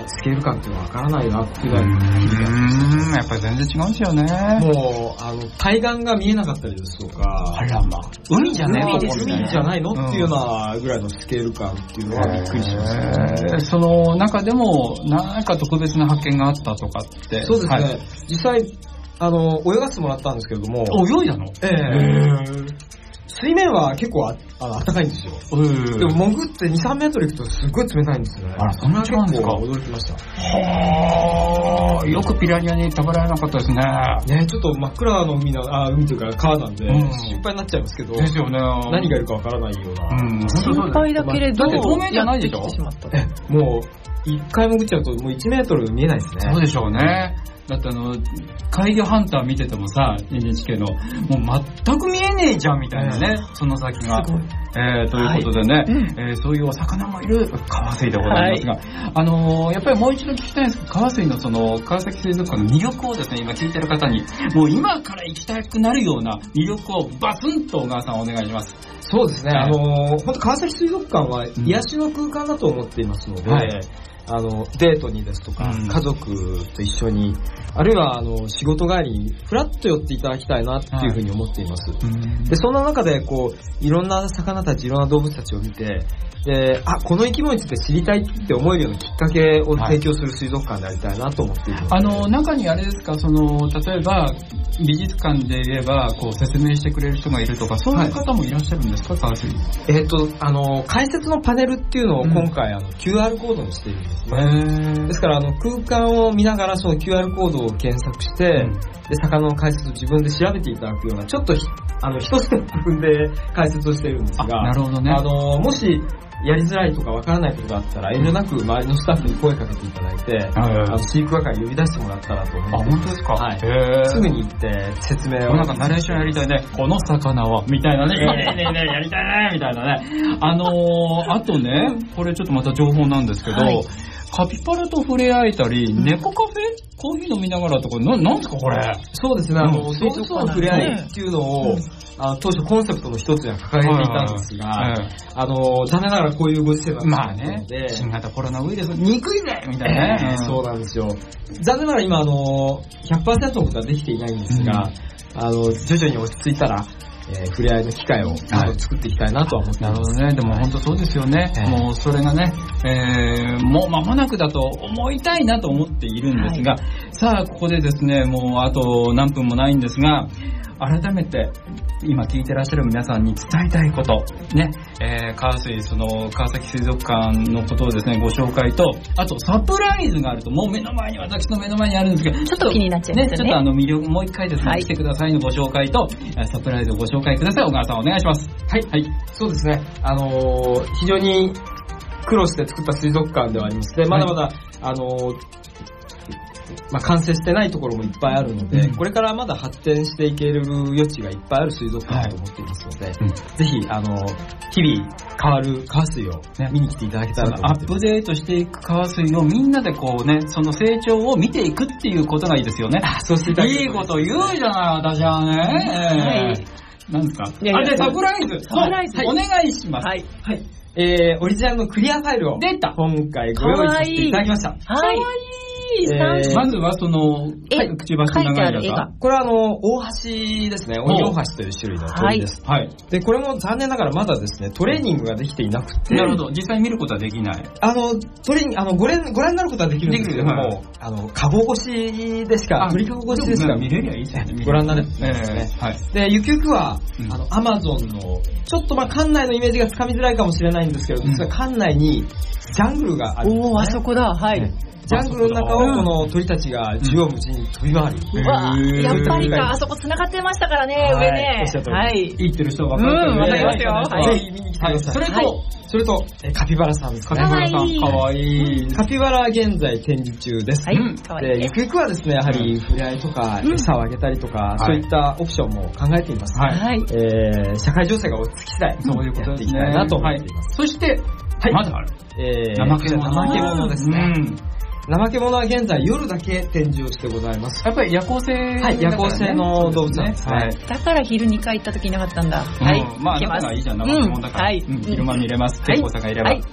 スケール感っていうのはわからないなっていうのは、 うん、やっぱり全然違うんですよね。 もう、あの、対岸が見えなかったりですとか、 あらまあ、海じゃないの海じゃないのっていうようなぐらいのスケール感っていうのはびっくりしますね。 その中でも、何か特別な発見があったとかって。 そうですね。はい、実際、あの、泳がせてもらったんですけれども。 泳いだの？ ええー。水面は結構ああの暖かいんですよ。でも潜ってに、さんメートル行くとすっごい冷たいんですよね。 あら、そんな違うんですか？ 驚きました。 はぁー、よくピラニアに食べられなかったですね。 ね、ちょっと真っ暗な海な、あ、海というか川なんで、うん、心配になっちゃいますけど。 ですよね。 何がいるかわからないような。 うん、心配だけれど、 だって透明じゃないでしょ？ え、もう、一回潜っちゃうともういちメートル見えないですね。 そうでしょうね。だってあの、怪魚ハンター見ててもさ、エヌエイチケー の、もう全く見えねえじゃんみたいなね、うん、その先が。えー、ということでね、はい、えー、そういうお魚もいる川水でございますが、はい、あのー、やっぱりもう一度聞きたいんですけど、川水のその、川崎水族館の魅力をですね、今聞いてる方に、もう今から行きたくなるような魅力をバスンと小川さんお願いします。 そうですね、はい、あのー、本当川崎水族館は癒しの空間だと思っていますので、うん、はい、あのデートにですとか、うん、家族と一緒に、あるいはあの仕事帰りにフラッと寄っていただきたいなっていうふうに思っています、はい、でそんな中でこういろんな魚たち、いろんな動物たちを見て、で、あ、この生き物について知りたいって思えるようなきっかけを提供する水族館でありたいなと思っているので、 はい、あの中にあれですか、その例えば美術館で言えばこう説明してくれる人がいるとか、そういう方もいらっしゃるんですか、川水。 えっとあの解説のパネルっていうのを今回、うん、あの キューアール コードにしているんですね。ですからあの空間を見ながらその キューアール コードを検索して、うん、で魚の解説を自分で調べていただくような、ちょっとあの一ステップ踏んで解説をしているんですが、 なるほどね。 あのもしやりづらいとかわからないことがあったら、遠慮なく周りのスタッフに声かけていただいて、うん、あの飼育係呼び出してもらったらと思います。 あ、本当ですか？ はい。へー。すぐに行って説明を。 なんかナレーションやりたいね。この魚は、みたいなね。ねえねえねえ、やりたいね、みたいなね。あのー、あとね、これちょっとまた情報なんですけど、はい、カピバラと触れ合えたり、猫カフェコーヒー飲みながらとか、な、なんですかこれ？ そうですね、あの、動物との触れ合いっていうのを、あの当初コンセプトの一つには掲げていたんですが、はいはい、あの残念ながらこういうご時世だったので、まあね、 新型コロナウイルス憎いぜみたいなね、 えー、そうなんですよ。残念ながら今あの ひゃくパーセント のことはできていないんですが、うん、あの徐々に落ち着いたら、えー、触れ合いの機会を、はい、作っていきたいなとは思っています。なるほどね。でも本当そうですよね。はい、もうそれがね、えー、もう間もなくだと思いたいなと思っているんですが、はい、さあここでですね、もうあと何分もないんですが、改めて今聞いてらっしゃる皆さんに伝えたいことね、えー、川水その川崎水族館のことをですねご紹介と、あとサプライズがあると、もう目の前に、私の目の前にあるんですけど、 ちょっと気になっちゃいますね。 ちょっとあの魅力もう一回ですね、はい、来てくださいのご紹介とサプライズをご紹介ください。小川さんお願いします。 はいはい、そうですね、あのー、非常に苦労して作った水族館ではあります。でまだまだ、はい、あのーまあ、完成してないところもいっぱいあるので、うん、これからまだ発展していける余地がいっぱいある水族館だと思っていますので、はい、うん、ぜひあの日々変わる川水を、ね、見に来ていただけたらと思ってます。 アップデートしていく川水をみんなでこうね、その成長を見ていくっていうことがいいですよね。 あ、そうしていただける。 いいこと言うじゃない、私はね。はい、なんですか？いやいや、あ、でサプライズ、サプライズ、はい、お願いします。 はい。はい。えー、オリジナルのクリアファイルを出た今回ご用意させていただきました。 はい。 えー、まずはその、くちばし長いやつ。 これはあの、大橋ですね。鬼大橋という種類の鳥です。はい。で、これも残念ながらまだですね、トレーニングができていなくて。 なるほど。実際に見ることはできない。 あの、トレーニング、あの、ご覧、ご覧になることはできるんですけども、はい、あの、カゴ越しでしか、鳥カゴ越しでしか見れりゃいいですね。 ご覧になるんですね。はい。で、ゆくゆくは、あの、アマゾンの、ちょっとまあ館内のイメージがつかみづらいかもしれないんですけど、実は館内にジャングルがあるんですね。 おー、あそこだ。はい。 ジャングルの中をこの鳥たちが縦横無尽に飛び回る。 うわ、やっぱりか、あそこ繋がってましたからね、上ね。 はい。言ってる人が分かる。 うん、分かりますよ。 ぜひ見に来てください。それと、それと、カピバラさんです。 カピバラさん。かわいい。 カピバラ現在展示中です。はい。で、ゆくゆくはですね、やはり触れ合いとか、餌をあげたりとか、そういったオプションも考えています。はい。えー、社会情勢が落ち着き次第、そういうことでいきたいなと思っています。 そして、はい。まだある。 えー、怠け者。怠け者ですね。怠け者は現在夜だけ展示をしてございます。 やっぱり夜行性、 はい、夜行性の動物なんですね。 だから昼に帰った時いなかったんだ。 はい。まあ、仲がいいじゃん、怠け者だから。はい。昼間見れます。天候さんがいれば。はい。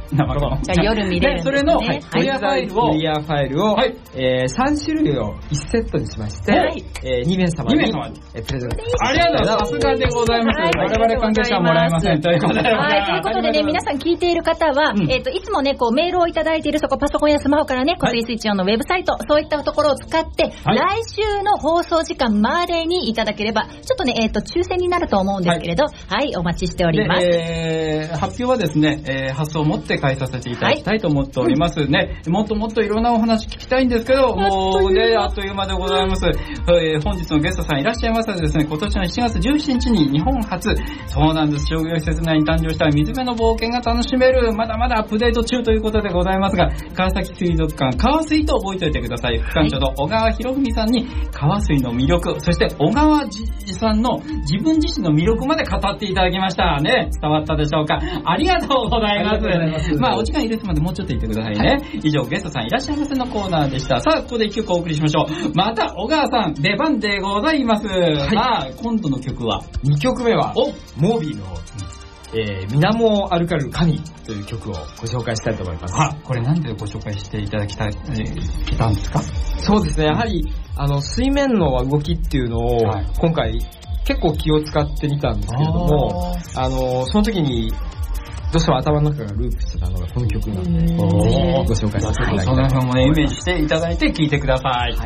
生の。 じゃあ夜見れるんですね。 それの、はい、クリアファイルを、 クリアファイルを、はい、えー、さん種類をいちセットにしまして、はい、えー、にめいさまに、に名様にえー、プレゼント。 ありがとうございます。さすがでございます。はい、我々関係者はもらえません。ということで。 はい、ということでね、皆さん聞いている方は、うん、えっと、いつもね、こう、メールをいただいている、そこ、パソコンやスマホからね、小杉スイッチオンのウェブサイト、そういったところを使って、はい、来週の放送時間までにいただければ、ちょっとね、えっと、抽選になると思うんですけれど、はい、はい、お待ちしております。 えー、発表はですね、えー、発送を持って返させていただきたいと思っております、はい、ね。もっともっといろんなお話聞きたいんですけど、もうね、あっという間でございます。えー、本日のゲストさんいらっしゃいますのでですね、今年のしちがつじゅうしちにちに日本初、そうなんです、商業施設内に誕生した水辺の冒険が楽しめる、まだまだアップデート中ということでございますが、川崎水族館、川水と覚えておいてください。副館長の小川博文さんに川水の魅力、そして小川さんの自分自身の魅力まで語っていただきましたね。伝わったでしょうか。ありがとうございます。ますまあお時間入れてまでもうちょっと言ってくださいね、はい、以上ゲストさんいらっしゃいませのコーナーでした。さあここで一曲お送りしましょう。また小川さん出番でございます、はい、さあ今度の曲はにきょくめはモービーの、えー、水面を歩かれる神という曲をご紹介したいと思います。 あ、これ何でご紹介していただきたい、えー、たんですか？ そうですね、やはりあの水面の動きっていうのを、はい、今回結構気を使ってみたんですけれども、あのその時にどうしても頭の中がループしてたのがこの曲なので、ぜひご紹介させていただきたいと思います。 その辺もねイメージしていただいて聴いてください。はい。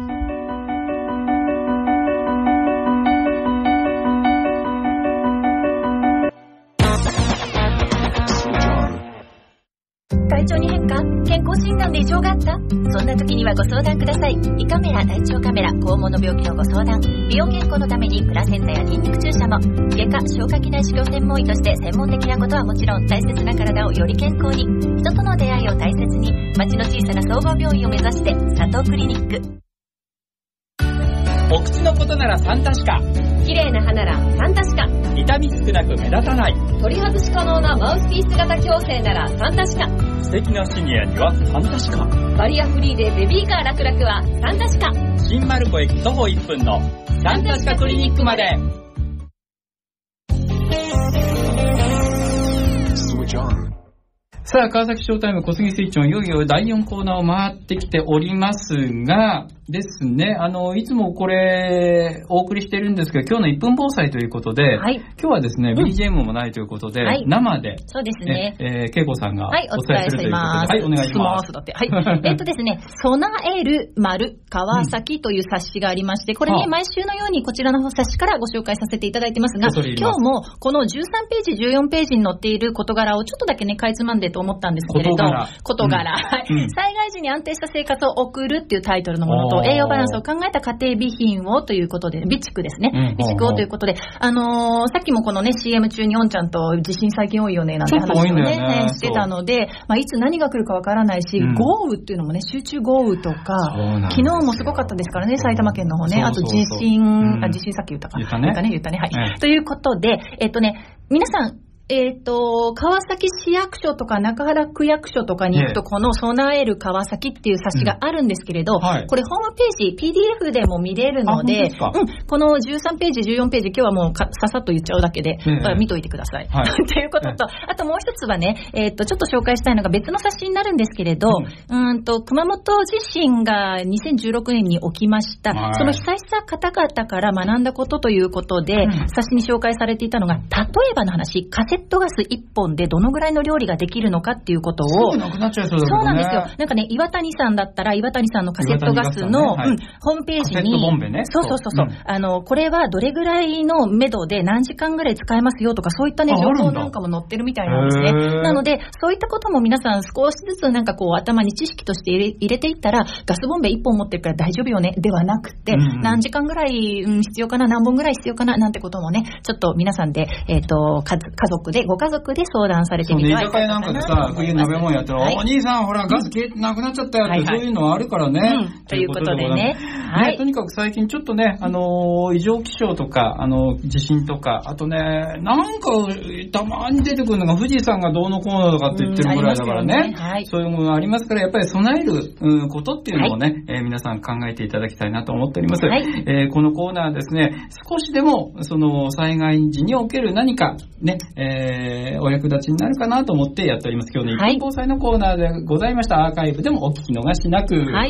体調に変化？健康診断で異常があった？そんな時にはご相談ください。胃カメラ、大腸カメラ、肛門の病気のご相談、美容健康のためにプラセンタやニンニク注射も、外科、消化器内視鏡専門医として専門的なことはもちろん、大切な体をより健康に、人との出会いを大切に、町の小さな総合病院を目指して、佐藤クリニック。 お口のことならサンタシカ、 綺麗な歯ならサンタシカ、 痛み少なく目立たない、 取り外し可能なマウスピース型矯正ならサンタシカ、 素敵なシニアにはサンタシカ、 バリアフリーでベビーカー楽々はサンタシカ、 新丸子駅徒歩いっぷんのサンタシカクリニックまで。さあ川崎ショータイム小杉スイッチのいよいよだいよんコーナーを回ってきておりますがですね、あのいつもこれお送りしてるんですけど、今日のいっぷん防災ということで、はい、今日はですね、うん、ビージーエム もないということで、はい、生でそうですね、 えー、恵子さんがお伝えするということで、はい、はい、お願いします。 だってはい、えっとですね、備える丸川崎という冊子がありまして、これね、毎週のようにこちらの冊子からご紹介させていただいてますが、今日もこのじゅうさんページじゅうよんページに載っている事柄をちょっとだけねかいつまんでと思ったんですけれど、事柄、事柄、うん、災害時に安定した生活を送るっていうタイトルのものと、栄養バランスを考えた家庭備品をということで、備蓄ですね、うん、備蓄をということで、あのー、さっきもこのね シーエム 中におんちゃんと地震最近多いよねなんて話を ね, ねしてたので、まあ、いつ何が来るかわからないし、うん、豪雨っていうのもね、集中豪雨とか昨日もすごかったですからね、埼玉県の方ね、あと地震、うん、あ地震さっき言ったか言ったね言ったね言ったね、はい、ええ、ということで、えっとね皆さんえっと、川崎市役所とか中原区役所とかに行くと、この備える川崎っていう冊子があるんですけれど、うん、はい、これホームページ、ピーディーエフ でも見れるので、うん、このじゅうさんページ、じゅうよんページ、今日はもうかささっと言っちゃうだけで、ええ、見といてください。はい、ということと、あともう一つはね、えっと、ちょっと紹介したいのが別の冊子になるんですけれど、うん、うんと、熊本地震がにせんじゅうろくねんに起きました。はい、その被災した方々から学んだことということで、うん、冊子に紹介されていたのが、例えばの話、カセットガスいっぽんでどのぐらいの料理ができるのかっていうことを、 すぐなくなっちゃいそうだけどね。 そうなんですよ。なんかね、岩谷さんだったら岩谷さんのカセットガスの、ね、はい、うん、ホームページに、カセットボンベね、そうそうそうそう、うん、あのこれはどれぐらいの目処で何時間ぐらい使えますよとか、そういったね情報なんかも載ってるみたいなんですね。なのでそういったことも皆さん少しずつなんかこう頭に知識として入れ、入れていったら、ガスボンベいっぽん持ってるから大丈夫よねではなくて、うんうん、何時間ぐらい、うん、必要かな、何本ぐらい必要かななんてこともね、ちょっと皆さんで、えーと、家族でご家族で相談されてみては居酒屋なんかでさ、冬鍋物やったら、はい、お兄さんほらガス消えてなくなっちゃったよって、はいはい、そういうのはあるからね、 うん、ということでね、 はい、ね、とにかく最近ちょっとね、あのー、異常気象とか、あのー、地震とか、あとね、なんかたまに出てくるのが富士山がどうのこうのとかって言ってるぐらいだからね、ね、はい、そういうものがありますから、やっぱり備える、うん、ことっていうのをね、はい、えー、皆さん考えていただきたいなと思っております。はい、えー、このコーナーですね、少しでもその災害時における何かね、ええー、お役立ちになるかなと思ってやっております。今日のいっぷん防災のコーナーでございました。アーカイブでもお聞き逃しなく。 はい。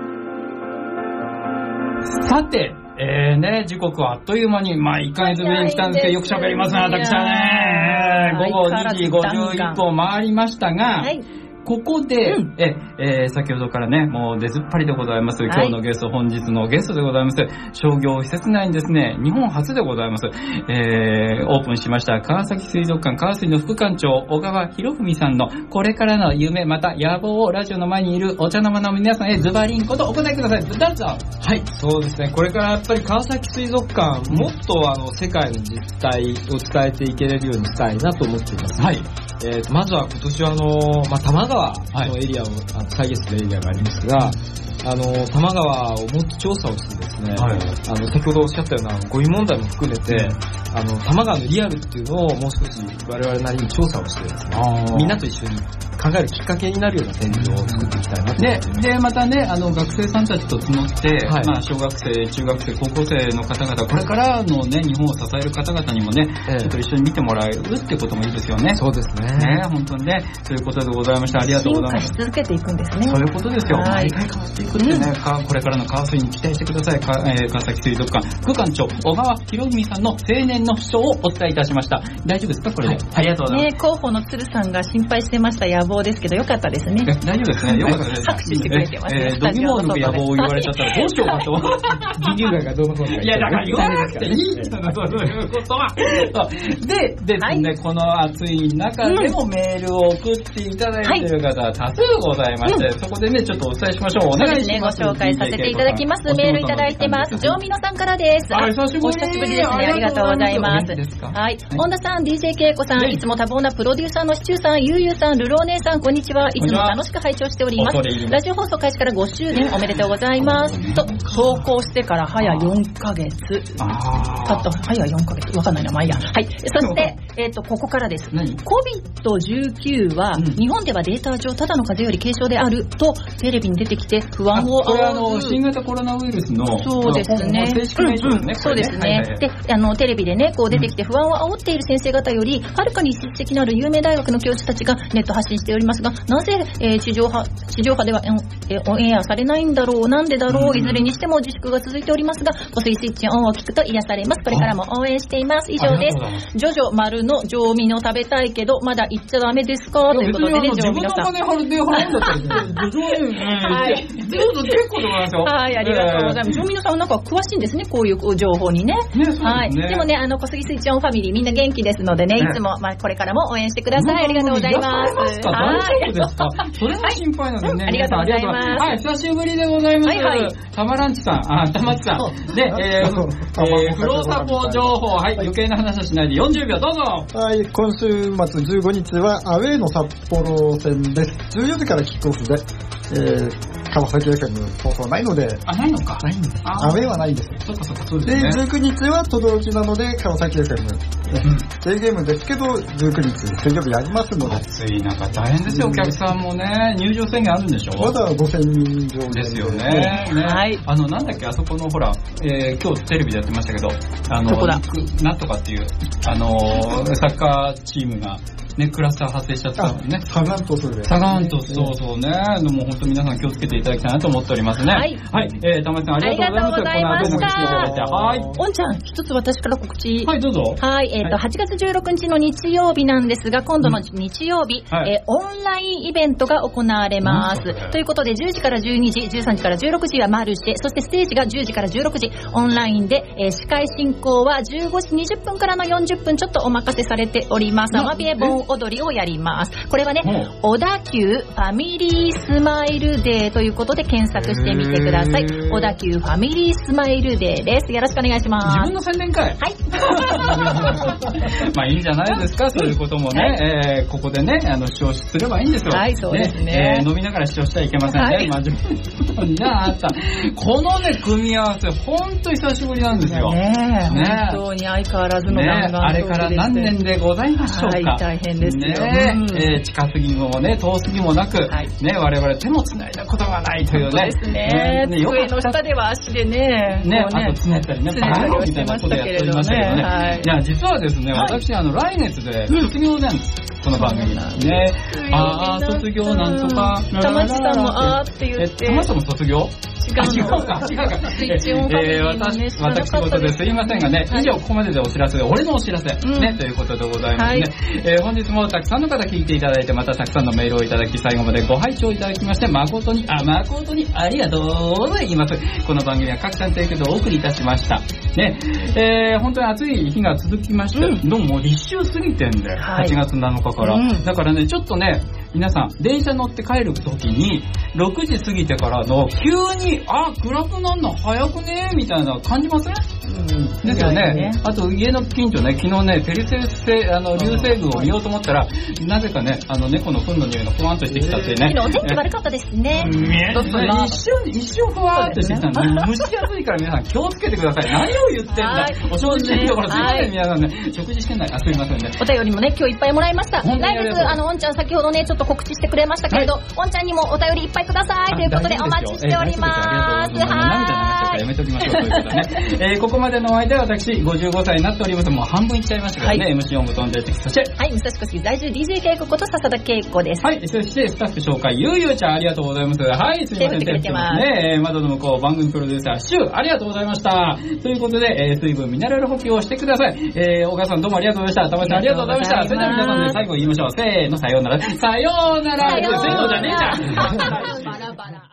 さて、えーね、時刻はあっという間に、まあ、いっかげつぶりに来たんですけど、よく喋りますね、私はね。午後にじごじゅういっぷんを回りましたが、はい、ここで、うん、え、えー、先ほどからね、もう出ずっぱりでございます。今日のゲスト、はい、本日のゲストでございます。商業施設内にですね、日本初でございます。えー、オープンしました川崎水族館川水の副館長、小川博文さんのこれからの夢、また野望をラジオの前にいるお茶の間の皆さんへズバリンことお答えください。どうぞ。 はい、そうですね。これからやっぱり川崎水族館、もっとあの、世界の実態を伝えていけれるようにしたいなと思っています。はい。えー、まずは今年はあの、まあ、多摩川のエリアを、あの再現するエリアがありますが、あの、多摩川をもっと調査をしてですね、はい、あの、先ほどおっしゃったようなゴミ問題も含めて、あの、多摩川のリアルっていうのをもう少し我々なりに調査をしてですね、みんなと一緒に考えるきっかけになるような展示を作っていきたいなと思っています。 で、で、またね、あの、学生さんたちと募って、はい、まあ、小学生、中学生、高校生の方々、これからのね、日本を支える方々にもね、ええ、ちょっと一緒に見てもらえるってこともいいですよね。 そうですね。 ね、本当にね、そういうことでございました。ありがとうございます。 進化し続けていくんですね。 そういうことですよ。毎回変わっていくってね、うん、これからの川水に期待してください。か、えー、川崎水族館副館長、小川博文さんの青年の主張をお伝えいたしました。大丈夫ですかこれで、はい、ありがとうございます。 ね、広報の鶴さんが心配してました野望ですけど、よかったですね。 大丈夫ですね。よかったです。 拍手してくれてますね。 えー、ドギモーの野望を言われちゃったらどうしようかと。 義乳がどうのこうの。 いや、だから言わなくていい人のそういうことは。で、ですね、はい、この暑い中でもメールを送っていただいている方は多数ございまして、はい、そこでね、ちょっとお伝えしましょう。お願いします。 そうですね、ご紹介させていただきます。メールいただいてます。ジョーミノさんからです。 あ、久しぶり。 お久しぶりですね。ありがとうございます。はい。本田さん、ディージェー ケイコさん、いつも多忙なプロデューサーのシチューさん、ゆうゆうさん、ルロー姉さん、こんにちは。いつも楽しく拝聴しております。ラジオ放送開始からごしゅうねんおめでとうございます。と、投稿してから早よんかげつ。たった、早よんかげつ。わかんないな、まあいいや。はい。そして、えっと、ここからです。コビッドじゅうきゅう は、日本ではデータ上ただの風邪より軽症であると、テレビに出てきて不安を煽る。 これあの、新型コロナウイルスの、 そうですね。正式名称ですね。そうですね。で、あの、テレビでね、こう出てきて不安を煽っている先生方より、はるかに実績のある有名大学の教授たちがネット発信しておりますが、なぜ、えー、地上波、地上波では、えー、オンエアされないんだろう、なんでだろう、いずれにしても自粛が続いておりますが、湖水スイッチオンを聞くと癒されます。これからも応援しています。以上です。ジョジョ丸の上ミノ食べたいけど、まだ行っちゃダメですかということでね、 上ミノさん。自分の金払って払うんだったら、上ミノ、はい。結構でございますよ。 はい、ありがとうございます。上ミノさんはなんか詳しいんですね、こういう情報にね。 ね、そうですね。 はい。でもね、あの、湖水スイッチオンファミリーみんな元気ですのでね、いつも、まあ、これからも応援してください。ありがとうございます。 大丈夫ですか？それは心配なのでね。 ありがとうございます。 はい、久しぶりでございます。はいはい。たまらんちさん、あ、たまちさん。で、えー、フローサポ情報、はい、余計な話はしないでよんじゅうびょうどうぞ。 はい、今週末じゅうごにちはアウェーの札幌戦です。じゅうよじからキックオフで、えー、川崎エフエム放送ないので。 あ、ないのか。 ないんです。アウェーはないんです。 そっかそっか、そうですね。 で、じゅうくにちは轟きなので、川崎 エフエム。デーゲームですけど、じゅうくにち水曜日やりますので。 暑い中大変ですよ、お客さんもね。入場制限あるんでしょ？ まだごせんにん以上ですよね。はい。あの、なんだっけ、あそこのほら、えー、今日テレビでやってましたけど、あの、なんとかっていう、あの、サッカーチームが、ね、クラスター発生しちゃったね。 サガントスで。 サガントス、そうそうね。でも本当皆さん気をつけていただきたいなと思っておりますね。はい。はい。えー、たまちさんありがとうございました。この後も来ていただいて。はい。 おんちゃん、一つ私から告知。 はい、どうぞ。 はい。えっと、はちがつじゅうろくにちの日曜日なんですが、今度の日曜日、えー、オンラインイベントが行われます。ということで、じゅうじからじゅうにじ、じゅうさんじからじゅうろくじはマルシェ、そしてステージがじゅうじからじゅうろくじ、オンラインで、えー、司会進行はじゅうごじにじゅっぷんからのよんじゅっぷんちょっとお任せされております。アマビエ盆踊りをやります。これはね、小田急ファミリースマイルデーということで検索してみてください。小田急ファミリースマイルデーです。よろしくお願いします。 自分の宣伝会。 はい。 まあいいんじゃないですか、そういうこともね、はい、えー、ここでね、あの視聴すればいいんですよ。 はい、そうですね。 ね、えー、飲みながら視聴しちゃいけませんね。はい、真面目にあった。このね、組み合わせ、ほんと久しぶりなんですよ。 ねえ、ね、本当に相変わらずのね、あれから何年でございましょうか。 はい、大変変ですよ。 ね、うん、えー、近すぎもね、遠すぎもなく、はい、ね、我々手も繋いだことがないというね。 そうですね。ね、机の下では足でね、 ね、ね、あとつねったりね、バーンみたいなことやっておりましたけどね。はい、いや、実はですね、はい、私、あの、来月で卒業なんです。うん、この番組ね。あー、卒業なんとか。 たまちさんもあーって言って。 たまちさんも卒業？ 違う違うか、 違うか。えー、私、私事ですいませんがね、以上ここまででお知らせで、俺のお知らせ、ね、ということでございますね。えー、本日もたくさんの方聞いていただいて、またたくさんのメールをいただき、最後までご拝聴いただきまして、誠に、あ、誠にありがとうございます。この番組は各社の提供でお送りいたしました。ね、えー、本当に暑い日が続きまして、どうも立秋過ぎてんで、はちがつなのかから。だからね、ちょっとね、皆さん、電車乗って帰るときに、ろくじ過ぎてからの、急に、あ、暗くなるの早くねみたいな感じません？うん、ですよね。ね、あと家の近所ね、昨日ね、ペリセスあの流星群を見ようと思ったら、なぜかね、あの猫の糞の匂いがふわんとしてきたってね。 昨日お天気悪かったですね。 ね、一瞬、一瞬ふわーっとしてきたの、ね。蒸し暑いから皆さん気をつけてください。何を言ってんだ。お正直のところすいません、皆さんね。食事してない。あ、すいませんね。 お便りもね、今日いっぱいもらいました。来月、あの、おんちゃん先ほどね、ちょっと告知してくれましたけれど、はい、おんちゃんにもお便りいっぱいくださいということでお待ちしております。 はい。やめときましょうということでね。えー、ここまでのお相手は私、ごじゅうごさいになっております。もう半分いっちゃいましたからね。はい、エムシー 音部飛んでる時、そして。 はい、武蔵小杉在住 ディージェー 稽古こと笹田恵子です。 はい、そしてスタッフ紹介、ゆうゆうちゃんありがとうございます。はい、すみません。 手振ってくれてます。 ね、窓の向こう番組プロデューサー、シュウ、ありがとうございました。ということで、えー、水分ミネラル補給をしてください。えー、小川さんどうもありがとうございました。玉井さんありがとうございました。それでは皆さんで最後言いましょう。せーの、さようなら。さようなら。せーのじゃねえじゃん。バラバラ。